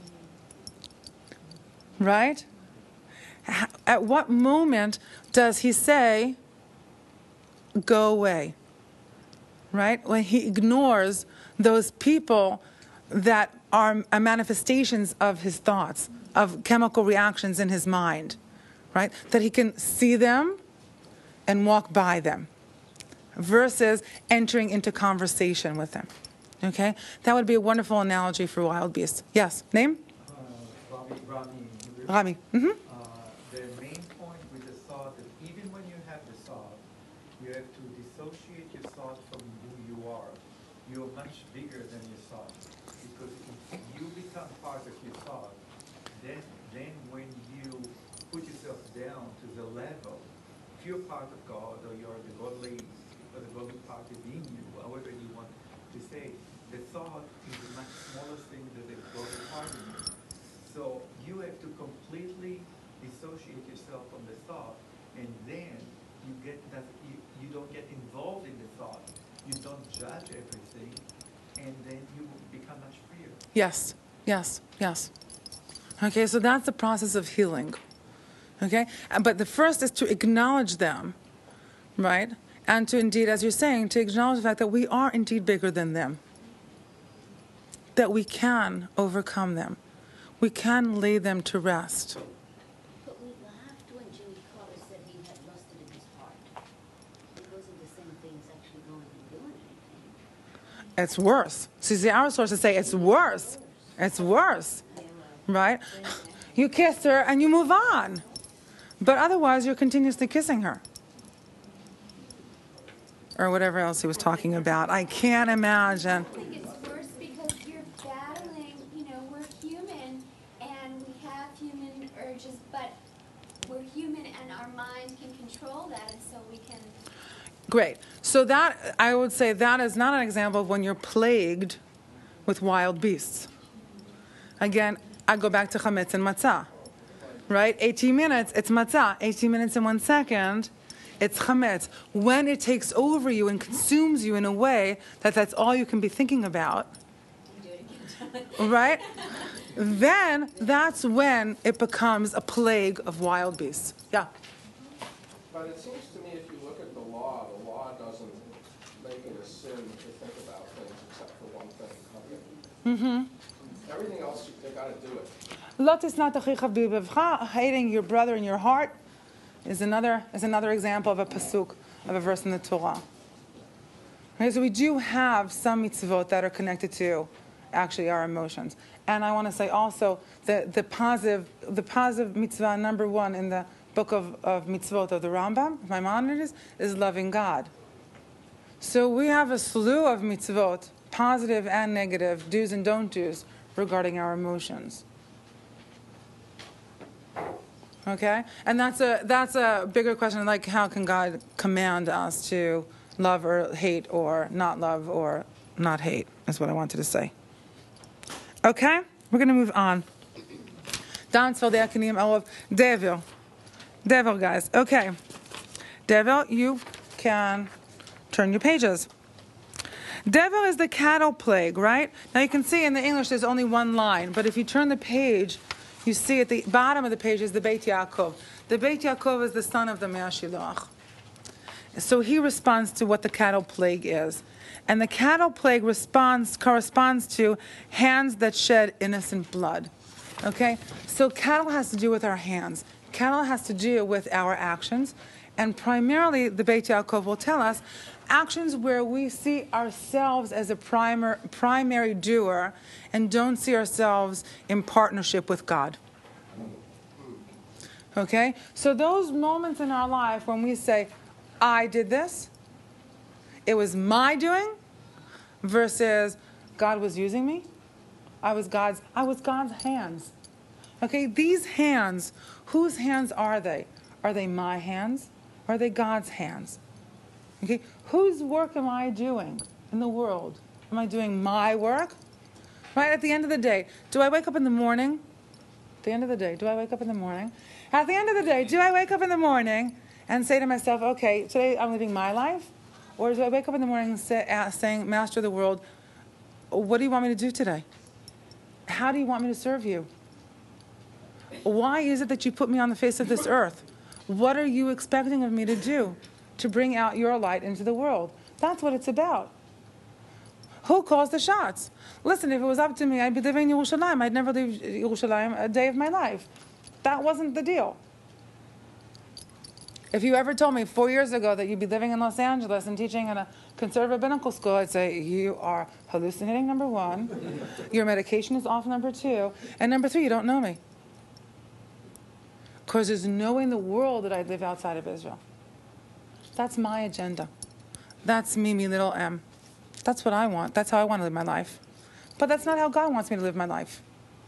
Right? At what moment does he say, go away? Right? When he ignores those people that are manifestations of his thoughts, of chemical reactions in his mind. Right? That he can see them and walk by them versus entering into conversation with them. Okay? That would be a wonderful analogy for wild beasts. Yes? Name? Uh, Rami. Rami. Rami. Mm-hmm. Uh, the main point with the thought is even when you have the thought, you have to dissociate your thought from who you are. You're much bigger than your thought. Because if you become part of your thought, then, then when you put yourself down to the level, if you're part of God or you're the godly, or the godly part within you, however you want to say, the thought is a much smaller thing than the godly part in you. So you have to completely dissociate yourself from the thought, and then you get that you, you don't get involved in the thought. You don't judge everything, and then you become much freer. Yes, yes, yes. Okay, so that's the process of healing. Okay? But the first is to acknowledge them, right? And to indeed, as you're saying, to acknowledge the fact that we are indeed bigger than them. That we can overcome them. We can lay them to rest. But we laughed when Jimmy Carter said he had lusted in his heart. It wasn't the same thing as actually going and doing anything. It's worse. So see, our sources say it's worse. It's worse. Right? You kiss her and you move on. But otherwise, you're continuously kissing her. Or whatever else he was talking about. I can't imagine. I think it's worse because you're battling, you know, we're human and we have human urges, but we're human and our mind can control that, and so we can... Great. So that, I would say that is not an example of when you're plagued with wild beasts. Again, I go back to chametz and matzah. Right? eighteen minutes, it's matzah. eighteen minutes and one second, it's chametz. When it takes over you and consumes you in a way that that's all you can be thinking about, right? Then that's when it becomes a plague of wild beasts. Yeah? But it seems to me if you look at the law, the law doesn't make it a sin to think about things except for one thing. Okay? Mm-hmm. Everything else, you got to do it. Lotis not hating your brother in your heart is another is another example of a pasuk, of a verse in the Torah. Okay, so we do have some mitzvot that are connected to actually our emotions. And I want to say also that the positive, the positive mitzvah number one in the book of, of mitzvot of the Rambam, Maimonides, is loving God. So we have a slew of mitzvot, positive and negative, do's and don't do's, regarding our emotions. Okay? And that's a that's a bigger question, like how can God command us to love or hate or not love or not hate, is what I wanted to say. Okay? We're going to move on. Dans for the Akanim of Devil. Devil, guys. Okay. Devil, you can turn your pages. Devil is the cattle plague, right? Now you can see in the English there's only one line, but if you turn the page, you see at the bottom of the page is the Beit Yaakov. The Beit Yaakov is the son of the Mea Shiloach. So he responds to what the cattle plague is. And the cattle plague responds corresponds to hands that shed innocent blood. Okay? So cattle has to do with our hands. Cattle has to do with our actions. And primarily, the Beit Yaakov will tell us, actions where we see ourselves as a primer, primary doer and don't see ourselves in partnership with God. Okay? So those moments in our life when we say, I did this, it was my doing, versus God was using me. I was God's, I was God's hands. Okay, these hands, whose hands are they? Are they my hands? Or are they God's hands? Okay, whose work am I doing in the world? Am I doing my work? Right, at the end of the day, do I wake up in the morning? At the end of the day, do I wake up in the morning? At the end of the day, do I wake up in the morning and say to myself, okay, today I'm living my life? Or do I wake up in the morning and say, uh, saying, Master of the world, what do you want me to do today? How do you want me to serve you? Why is it that you put me on the face of this earth? What are you expecting of me to do to bring out your light into the world? That's what it's about. Who calls the shots? Listen, if it was up to me, I'd be living in Yerushalayim. I'd never leave Yerushalayim a day of my life. That wasn't the deal. If you ever told me four years ago that you'd be living in Los Angeles and teaching in a conservative rabbinical school, I'd say, you are hallucinating, number one. Your medication is off, number two. And number three, you don't know me. Because there's no way in the world that I'd live outside of Israel. That's my agenda. That's me, me, little m. That's what I want. That's how I want to live my life. But that's not how God wants me to live my life.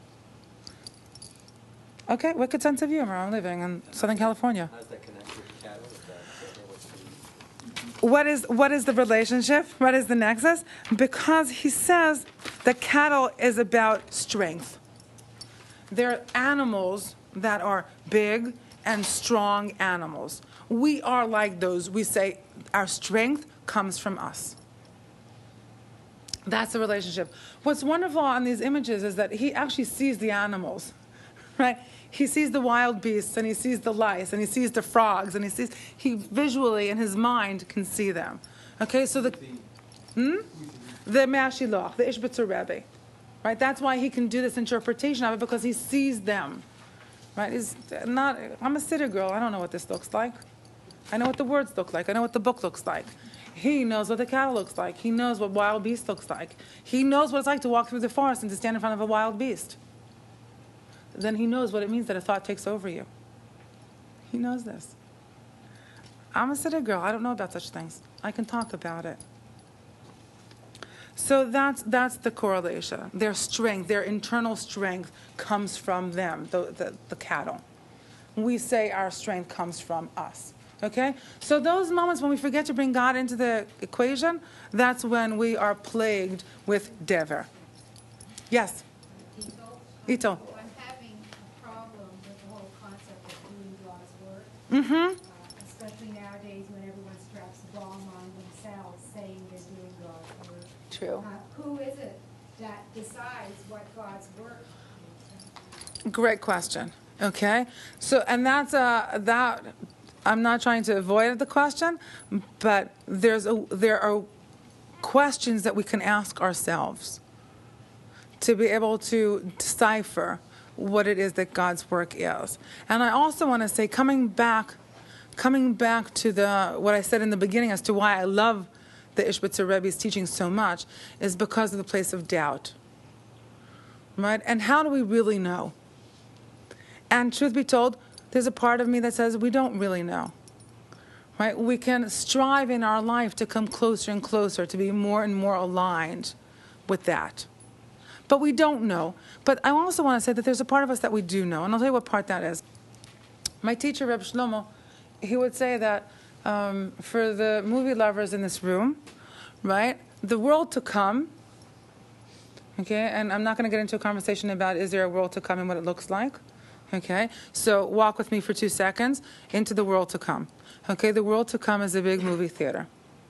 Okay, wicked sense of humor. I'm living in Southern California. How does that connect with cattle? Is that, what's the... What is what is the relationship? What is the nexus? Because he says that cattle is about strength. They're animals that are big and strong animals. We are like those. We say our strength comes from us. That's the relationship. What's wonderful on these images is that he actually sees the animals, right? He sees the wild beasts, and he sees the lice, and he sees the frogs, and he sees, he visually in his mind can see them. Okay, so the, hmm? The Mea Shiloach, the Ishbitzer Rebbe, right? That's why he can do this interpretation of it, because he sees them, right? He's not, I'm a city girl, I don't know what this looks like. I know what the words look like, I know what the book looks like. He knows what the cattle looks like. He knows what wild beast looks like. He knows what it's like to walk through the forest and to stand in front of a wild beast. Then he knows what it means that a thought takes over you. He knows this. I'm a city girl. I don't know about such things. I can talk about it. So that's that's the correlation. Their strength, their internal strength comes from them, the, the, the cattle. We say our strength comes from us. Okay? So those moments when we forget to bring God into the equation, that's when we are plagued with dever. Yes? Ito. Mm-hmm. Uh, especially nowadays when everyone straps a bomb on themselves saying they're doing God's work. True. Uh, who is it that decides what God's work is? Great question. Okay. So, and that's uh, that. I'm not trying to avoid the question, but there's a, there are questions that we can ask ourselves to be able to decipher what it is that God's work is. And I also want to say, coming back, coming back to the what I said in the beginning as to why I love the Ishbitzer Rebbe's teaching so much, is because of the place of doubt. right? And how do we really know? And truth be told, there's a part of me that says we don't really know, right? We can strive in our life to come closer and closer, to be more and more aligned with that. But we don't know. But I also want to say that there's a part of us that we do know, and I'll tell you what part that is. My teacher, Reb Shlomo, he would say that um, for the movie lovers in this room, right, the world to come, okay, and I'm not going to get into a conversation about is there a world to come and what it looks like, okay, so walk with me for two seconds into the world to come. Okay, the world to come is a big movie theater.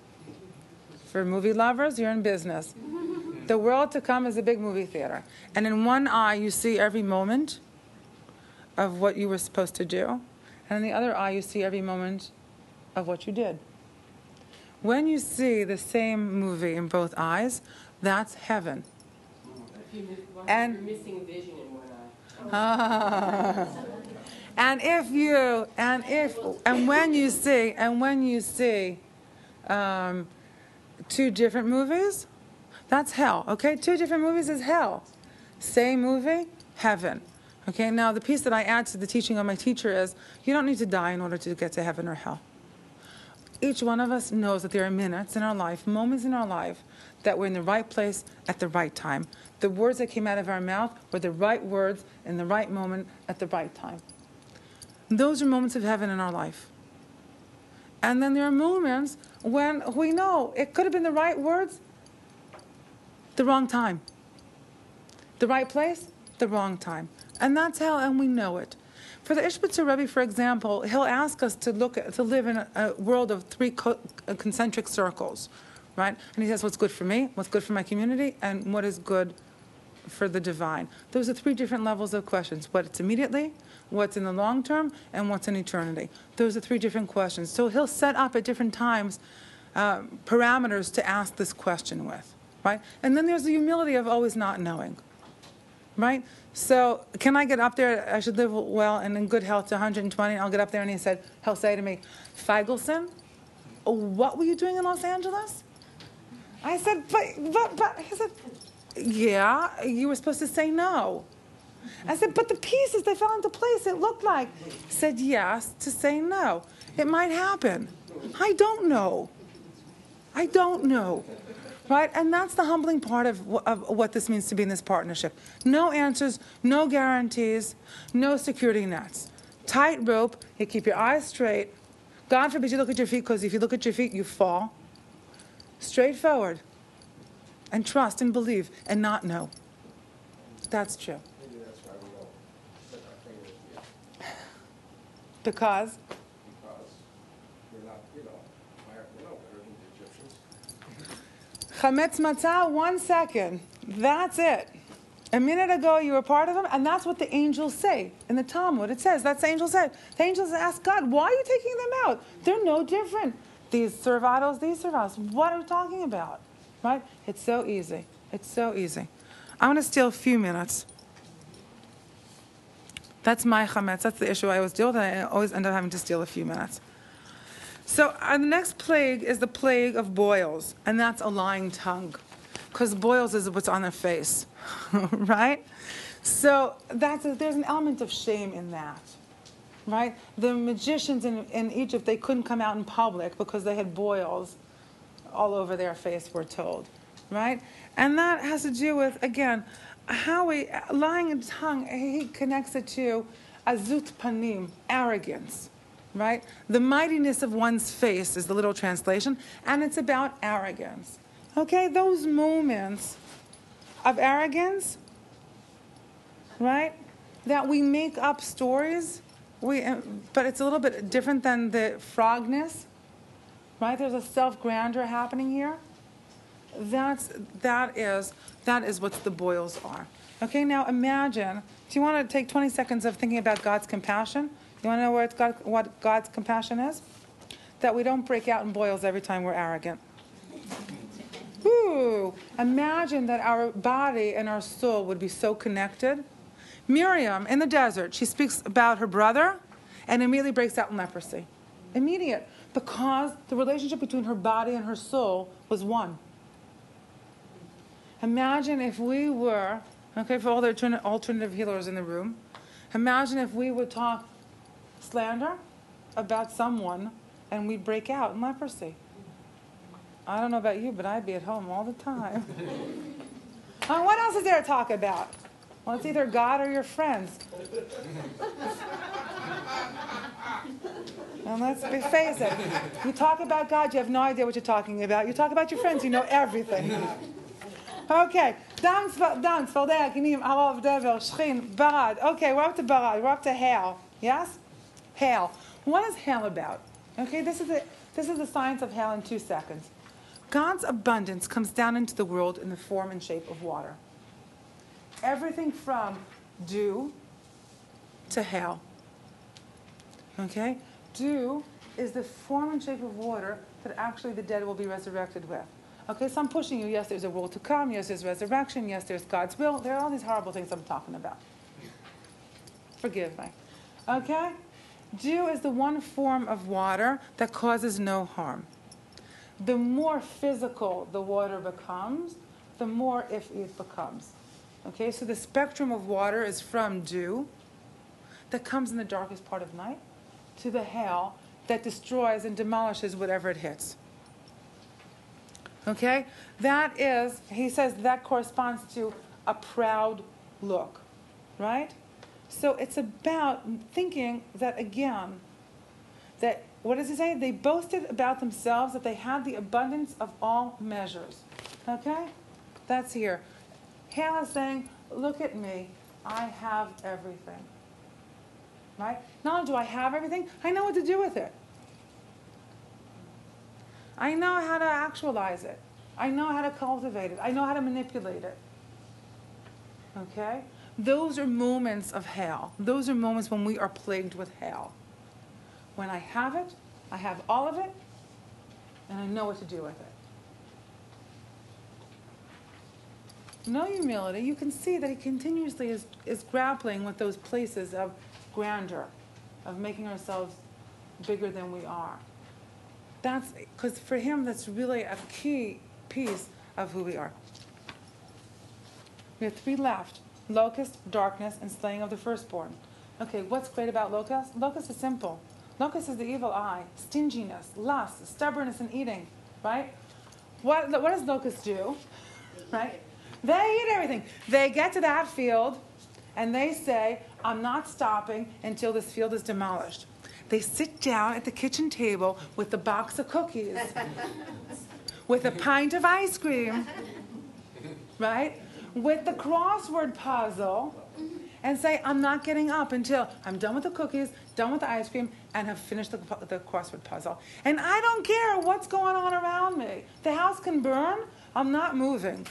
For movie lovers, you're in business. The world to come is a big movie theater. And in one eye, you see every moment of what you were supposed to do. And in the other eye, you see every moment of what you did. When you see the same movie in both eyes, that's heaven. And you're missing vision in one eye. Ah. And if you, and if, and when you see, and when you see um, two different movies, that's hell, okay? Two different movies is hell. Same movie, heaven. Okay, now the piece that I add to the teaching of my teacher is, you don't need to die in order to get to heaven or hell. Each one of us knows that there are minutes in our life, moments in our life, that we're in the right place at the right time. The words that came out of our mouth were the right words in the right moment at the right time. Those are moments of heaven in our life. And then there are moments when we know it could have been the right words, the wrong time. The right place, the wrong time. And that's how, and we know it. For the Ishbitzer Rebbe, for example, he'll ask us to look at, to live in a, a world of three co- concentric circles, right? And he says, what's good for me, what's good for my community, and what is good for the divine. Those are three different levels of questions. What's immediately, what's in the long term, and what's in eternity. Those are three different questions. So he'll set up at different times uh, parameters to ask this question with, right? And then there's the humility of always not knowing, right? So can I get up there? I should live well and in good health to one hundred twenty. I'll get up there and he said, he'll say to me, Feigelson, what were you doing in Los Angeles? I said, but, but, but, he said, yeah, you were supposed to say no. I said, but the pieces, they fell into place. It looked like. He said, yes, to say no. It might happen. I don't know. I don't know. Right? And that's the humbling part of, of what this means to be in this partnership. No answers, no guarantees, no security nets. Tight rope, you keep your eyes straight. God forbid you look at your feet, because if you look at your feet, you fall. Straight forward. And trust and believe and not know. That's true. Maybe that's why we don't stick our fingers yet. Because? Because we're not, you know, we're no better than the Egyptians. Chametz matzah, one second. That's it. A minute ago you were part of them, and that's what the angels say. In the Talmud, it says, that's the angel said. The angels ask God, why are you taking them out? They're no different. These servatos, these servatos. What are we talking about? Right? It's so easy. It's so easy. I want to steal a few minutes. That's my chametz. That's the issue I always deal with. I always end up having to steal a few minutes. So uh, the next plague is the plague of boils, and that's a lying tongue, because boils is what's on their face, right? So that's a, there's an element of shame in that, right? The magicians in, in Egypt, they couldn't come out in public because they had boils all over their face, we're told, right? And that has to do with, again, how we, lying tongue, he connects it to azut panim, arrogance, right? The mightiness of one's face is the little translation, and it's about arrogance. Okay, those moments of arrogance, right, that we make up stories, we, but it's a little bit different than the frogness, right? There's a self-grandeur happening here. That's, that is, that is what the boils are. Okay, now imagine, do you want to take twenty seconds of thinking about God's compassion? You want to know where it's God, what God's compassion is? That we don't break out in boils every time we're arrogant. Ooh, imagine that our body and our soul would be so connected. Miriam, in the desert, she speaks about her brother and immediately breaks out in leprosy. Immediate. Because the relationship between her body and her soul was one. Imagine if we were, Okay, for all the altern- alternative healers in the room. Imagine if we would talk slander about someone and we'd break out in leprosy. I don't know about you, but I'd be at home all the time. uh, what else is there to talk about? Well, it's either God or your friends. And let's be face it. You talk about God, you have no idea what you're talking about. You talk about your friends, you know everything. Okay. Dans, dans, Valdea, Kinim, Alav, Devel, Shchin, Barad. Okay, we're up to Barad. We're up to hail. Yes? Hail. What is hail about? Okay, this is the, this is the science of hail in two seconds. God's abundance comes down into the world in the form and shape of water. Everything from dew to hail. Okay? Dew is the form and shape of water that actually the dead will be resurrected with. Okay, so I'm pushing you. Yes, there's a world to come. Yes, there's resurrection. Yes, there's God's will. There are all these horrible things I'm talking about. Forgive me. Okay? Dew is the one form of water that causes no harm. The more physical the water becomes, the more iffy it becomes. Okay, so the spectrum of water is from dew, that comes in the darkest part of night, to the hail that destroys and demolishes whatever it hits. Okay? That is, he says that corresponds to a proud look. Right? So it's about thinking that, again, that, what does he say? They boasted about themselves that they had the abundance of all measures. Okay? That's here. Hail is saying, look at me. I have everything. Right? Not only do I have everything, I know what to do with it. I know how to actualize it. I know how to cultivate it. I know how to manipulate it. Okay? Those are moments of hail. Those are moments when we are plagued with hail. When I have it, I have all of it, and I know what to do with it. No humility, you can see that he continuously is, is grappling with those places of grandeur, of making ourselves bigger than we are. That's because for him, that's really a key piece of who we are. We have three left: locust, darkness, and slaying of the firstborn. Okay, what's great about locust? Locust is simple. Locust is the evil eye, stinginess, lust, stubbornness in eating, right? What, what does locust do? Right? They eat everything. They get to that field and they say, I'm not stopping until this field is demolished. They sit down at the kitchen table with the box of cookies, with a pint of ice cream, right? With the crossword puzzle, and say, I'm not getting up until I'm done with the cookies, done with the ice cream, and have finished the, the crossword puzzle. And I don't care what's going on around me. The house can burn. I'm not moving.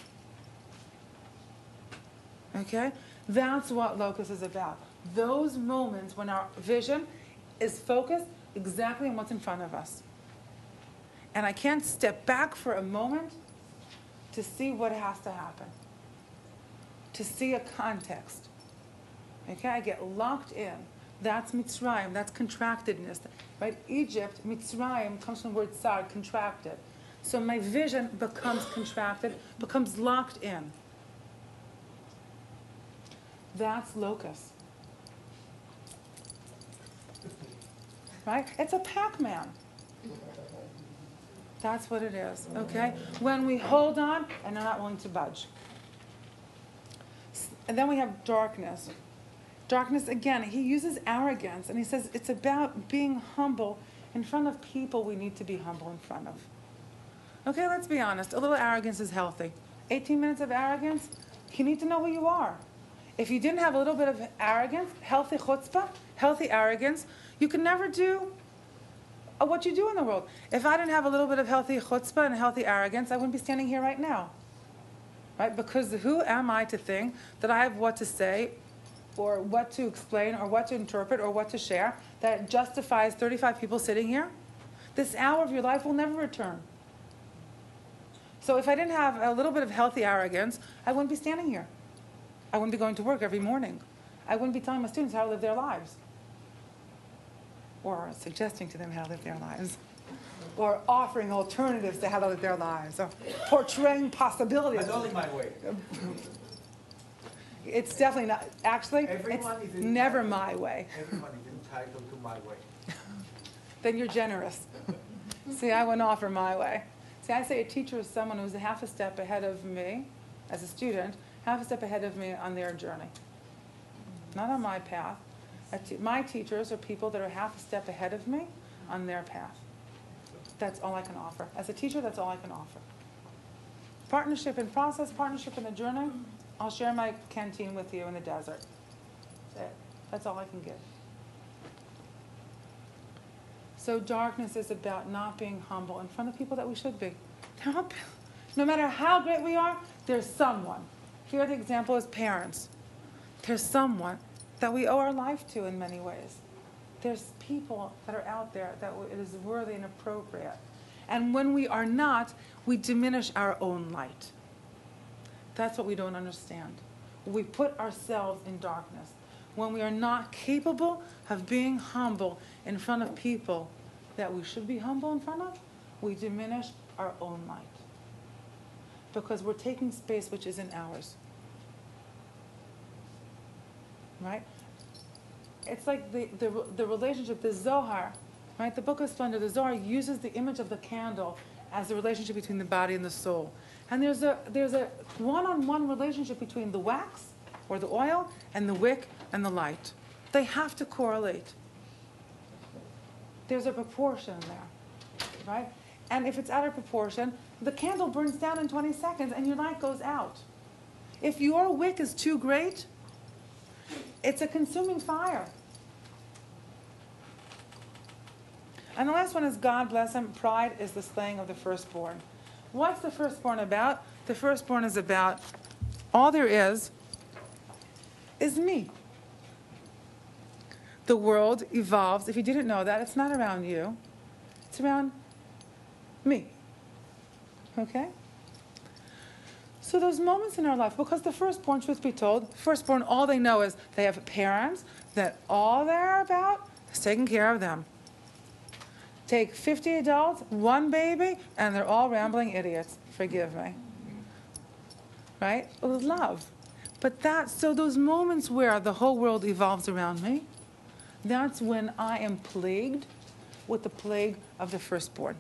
Okay? That's what locust is about. Those moments when our vision is focused exactly on what's in front of us. And I can't step back for a moment to see what has to happen, to see a context. Okay, I get locked in. That's Mitzrayim, that's contractedness. Right? Egypt, Mitzrayim, comes from the word tsar, contracted. So my vision becomes contracted, becomes locked in. That's locust. Right? It's a Pac-Man. That's what it is, okay? When we hold on and are not willing to budge. And then we have darkness. Darkness, again, he uses arrogance, and he says it's about being humble in front of people we need to be humble in front of. Okay, let's be honest. A little arrogance is healthy. eighteen minutes of arrogance, you need to know who you are. If you didn't have a little bit of arrogance, healthy chutzpah, healthy arrogance, you could never do what you do in the world. If I didn't have a little bit of healthy chutzpah and healthy arrogance, I wouldn't be standing here right now. Right? Because who am I to think that I have what to say or what to explain or what to interpret or what to share that justifies thirty-five people sitting here? This hour of your life will never return. So if I didn't have a little bit of healthy arrogance, I wouldn't be standing here. I wouldn't be going to work every morning. I wouldn't be telling my students how to live their lives. Or suggesting to them how to live their lives. Or offering alternatives to how to live their lives. Or portraying possibilities. That's only my way. It's definitely not, actually, Everyone is it's never entitled- my way. Everyone is entitled to my way. Then you're generous. See, I wouldn't offer my way. See, I say a teacher is someone who's a half a step ahead of me as a student, half a step ahead of me on their journey. Not on my path. A te- my teachers are people that are half a step ahead of me on their path. That's all I can offer. As a teacher, that's all I can offer. Partnership in process, partnership in the journey. I'll share my canteen with you in the desert. That's it. That's all I can give. So darkness is about not being humble in front of people that we should be. No matter how great we are, there's someone. Here the example is parents. There's someone that we owe our life to in many ways. There's people that are out there that it is worthy and appropriate. And when we are not, we diminish our own light. That's what we don't understand. We put ourselves in darkness. When we are not capable of being humble in front of people that we should be humble in front of, we diminish our own light. Because we're taking space which isn't ours. Right? It's like the, the, the relationship, the Zohar, right? The Book of Splendor, the Zohar uses the image of the candle as the relationship between the body and the soul. And there's a, there's a one-on-one relationship between the wax, or the oil, and the wick, and the light. They have to correlate. There's a proportion there, right? And if it's out of proportion, the candle burns down in twenty seconds and your light goes out. If your wick is too great, it's a consuming fire. And the last one is, God bless him, pride is the slaying of the firstborn. What's the firstborn about? The firstborn is about, all there is, is me. The world evolves. If you didn't know that, it's not around you. It's around me. Okay? So those moments in our life, because the firstborn, truth be told, firstborn, all they know is they have parents that all they're about is taking care of them. Take fifty adults, one baby, and they're all rambling idiots. Forgive me. Right? With love. But that, so those moments where the whole world evolves around me, that's when I am plagued with the plague of the firstborn.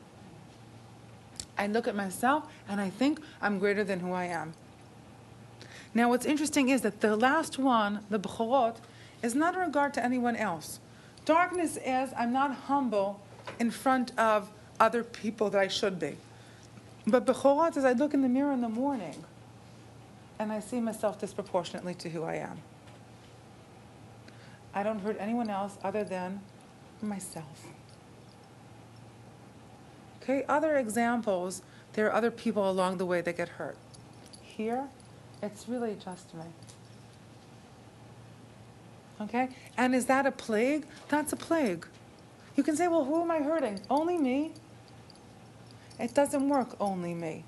I look at myself and I think I'm greater than who I am. Now what's interesting is that the last one, the Bechorot, is not in regard to anyone else. Darkness is I'm not humble in front of other people that I should be. But Bechorot is I look in the mirror in the morning and I see myself disproportionately to who I am. I don't hurt anyone else other than myself. Okay, other examples, there are other people along the way that get hurt. Here, it's really just me. Okay? And is that a plague? That's a plague. You can say, well, who am I hurting? Only me. It doesn't work, only me.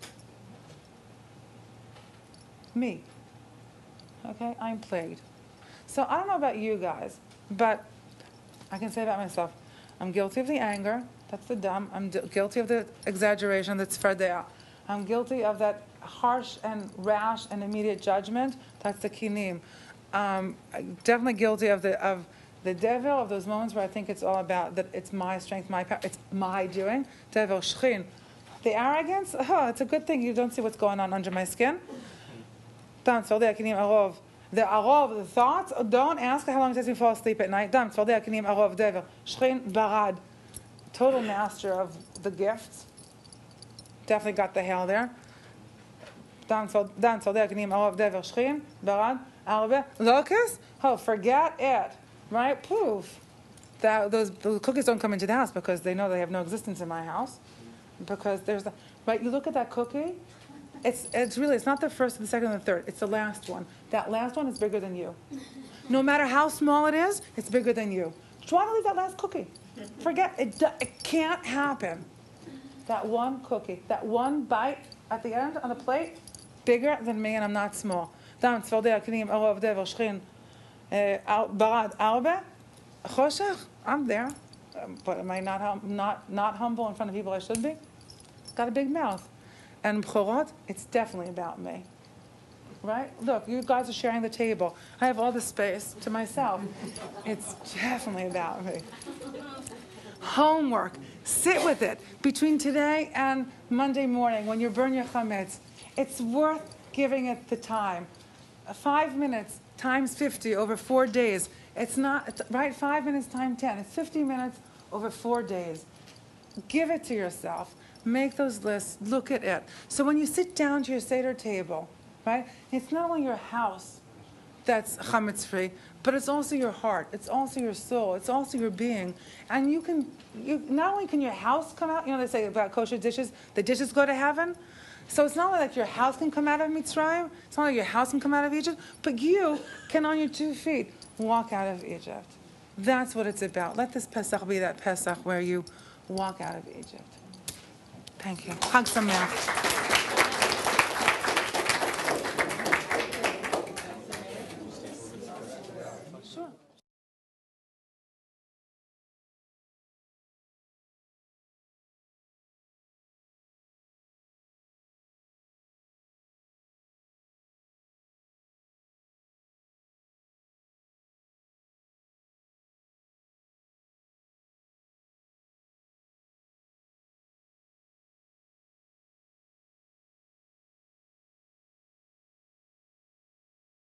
Me. Okay? I'm plagued. So I don't know about you guys, but I can say about myself, I'm guilty of the anger. That's the dumb. I'm d- guilty of the exaggeration. That's fardea. I'm guilty of that harsh and rash and immediate judgment. That's the kinim. Um, I'm definitely guilty of the of the devil, of those moments where I think it's all about that it's my strength, my power, it's my doing. Devil, shchin. The arrogance, oh, it's a good thing you don't see what's going on under my skin. Dam tzvaldei kinim arov. The arov, the thoughts, don't ask how long it takes me to fall asleep at night. Dam tzvaldei kinim arov devil. Shchin barad. Total master of the gifts. Definitely got the hail there. Dan tzvaldei kinim arov devil. Shchin barad. Arbe. Locust? Oh, forget it. Right? Poof. That, those the cookies don't come into the house because they know they have no existence in my house. Because there's the, right, you look at that cookie, it's it's really, it's not the first, the second, and the third. It's the last one. That last one is bigger than you. No matter how small it is, it's bigger than you. Try to leave that last cookie. Forget, it, it can't happen. That one cookie, that one bite at the end on the plate, bigger than me, and I'm not small. Dan tzvaldei kinim arov devil shchin barad arbe choshech. I'm there, but am I not hum, not not humble in front of people I should be? Got a big mouth, and bechorot, it's definitely about me. right? Look, you guys are sharing the table. I have all the space to myself. It's definitely about me. Homework. Sit with it. Between today and Monday morning, when you burn your chametz, it's worth giving it the time. Five minutes times fifty over four days. It's not, it's, right, five minutes times ten. It's fifty minutes over four days. Give it to yourself. Make those lists. Look at it. So when you sit down to your Seder table, right, it's not only your house that's chametz free, but it's also your heart. It's also your soul. It's also your being. And you can, you not only can your house come out, you know, they say about kosher dishes, the dishes go to heaven. So it's not only like your house can come out of Mitzrayim, it's not like your house can come out of Egypt, but you can on your two feet walk out of Egypt. That's what it's about. Let this Pesach be that Pesach where you walk out of Egypt. Thank you. Chag Sameach.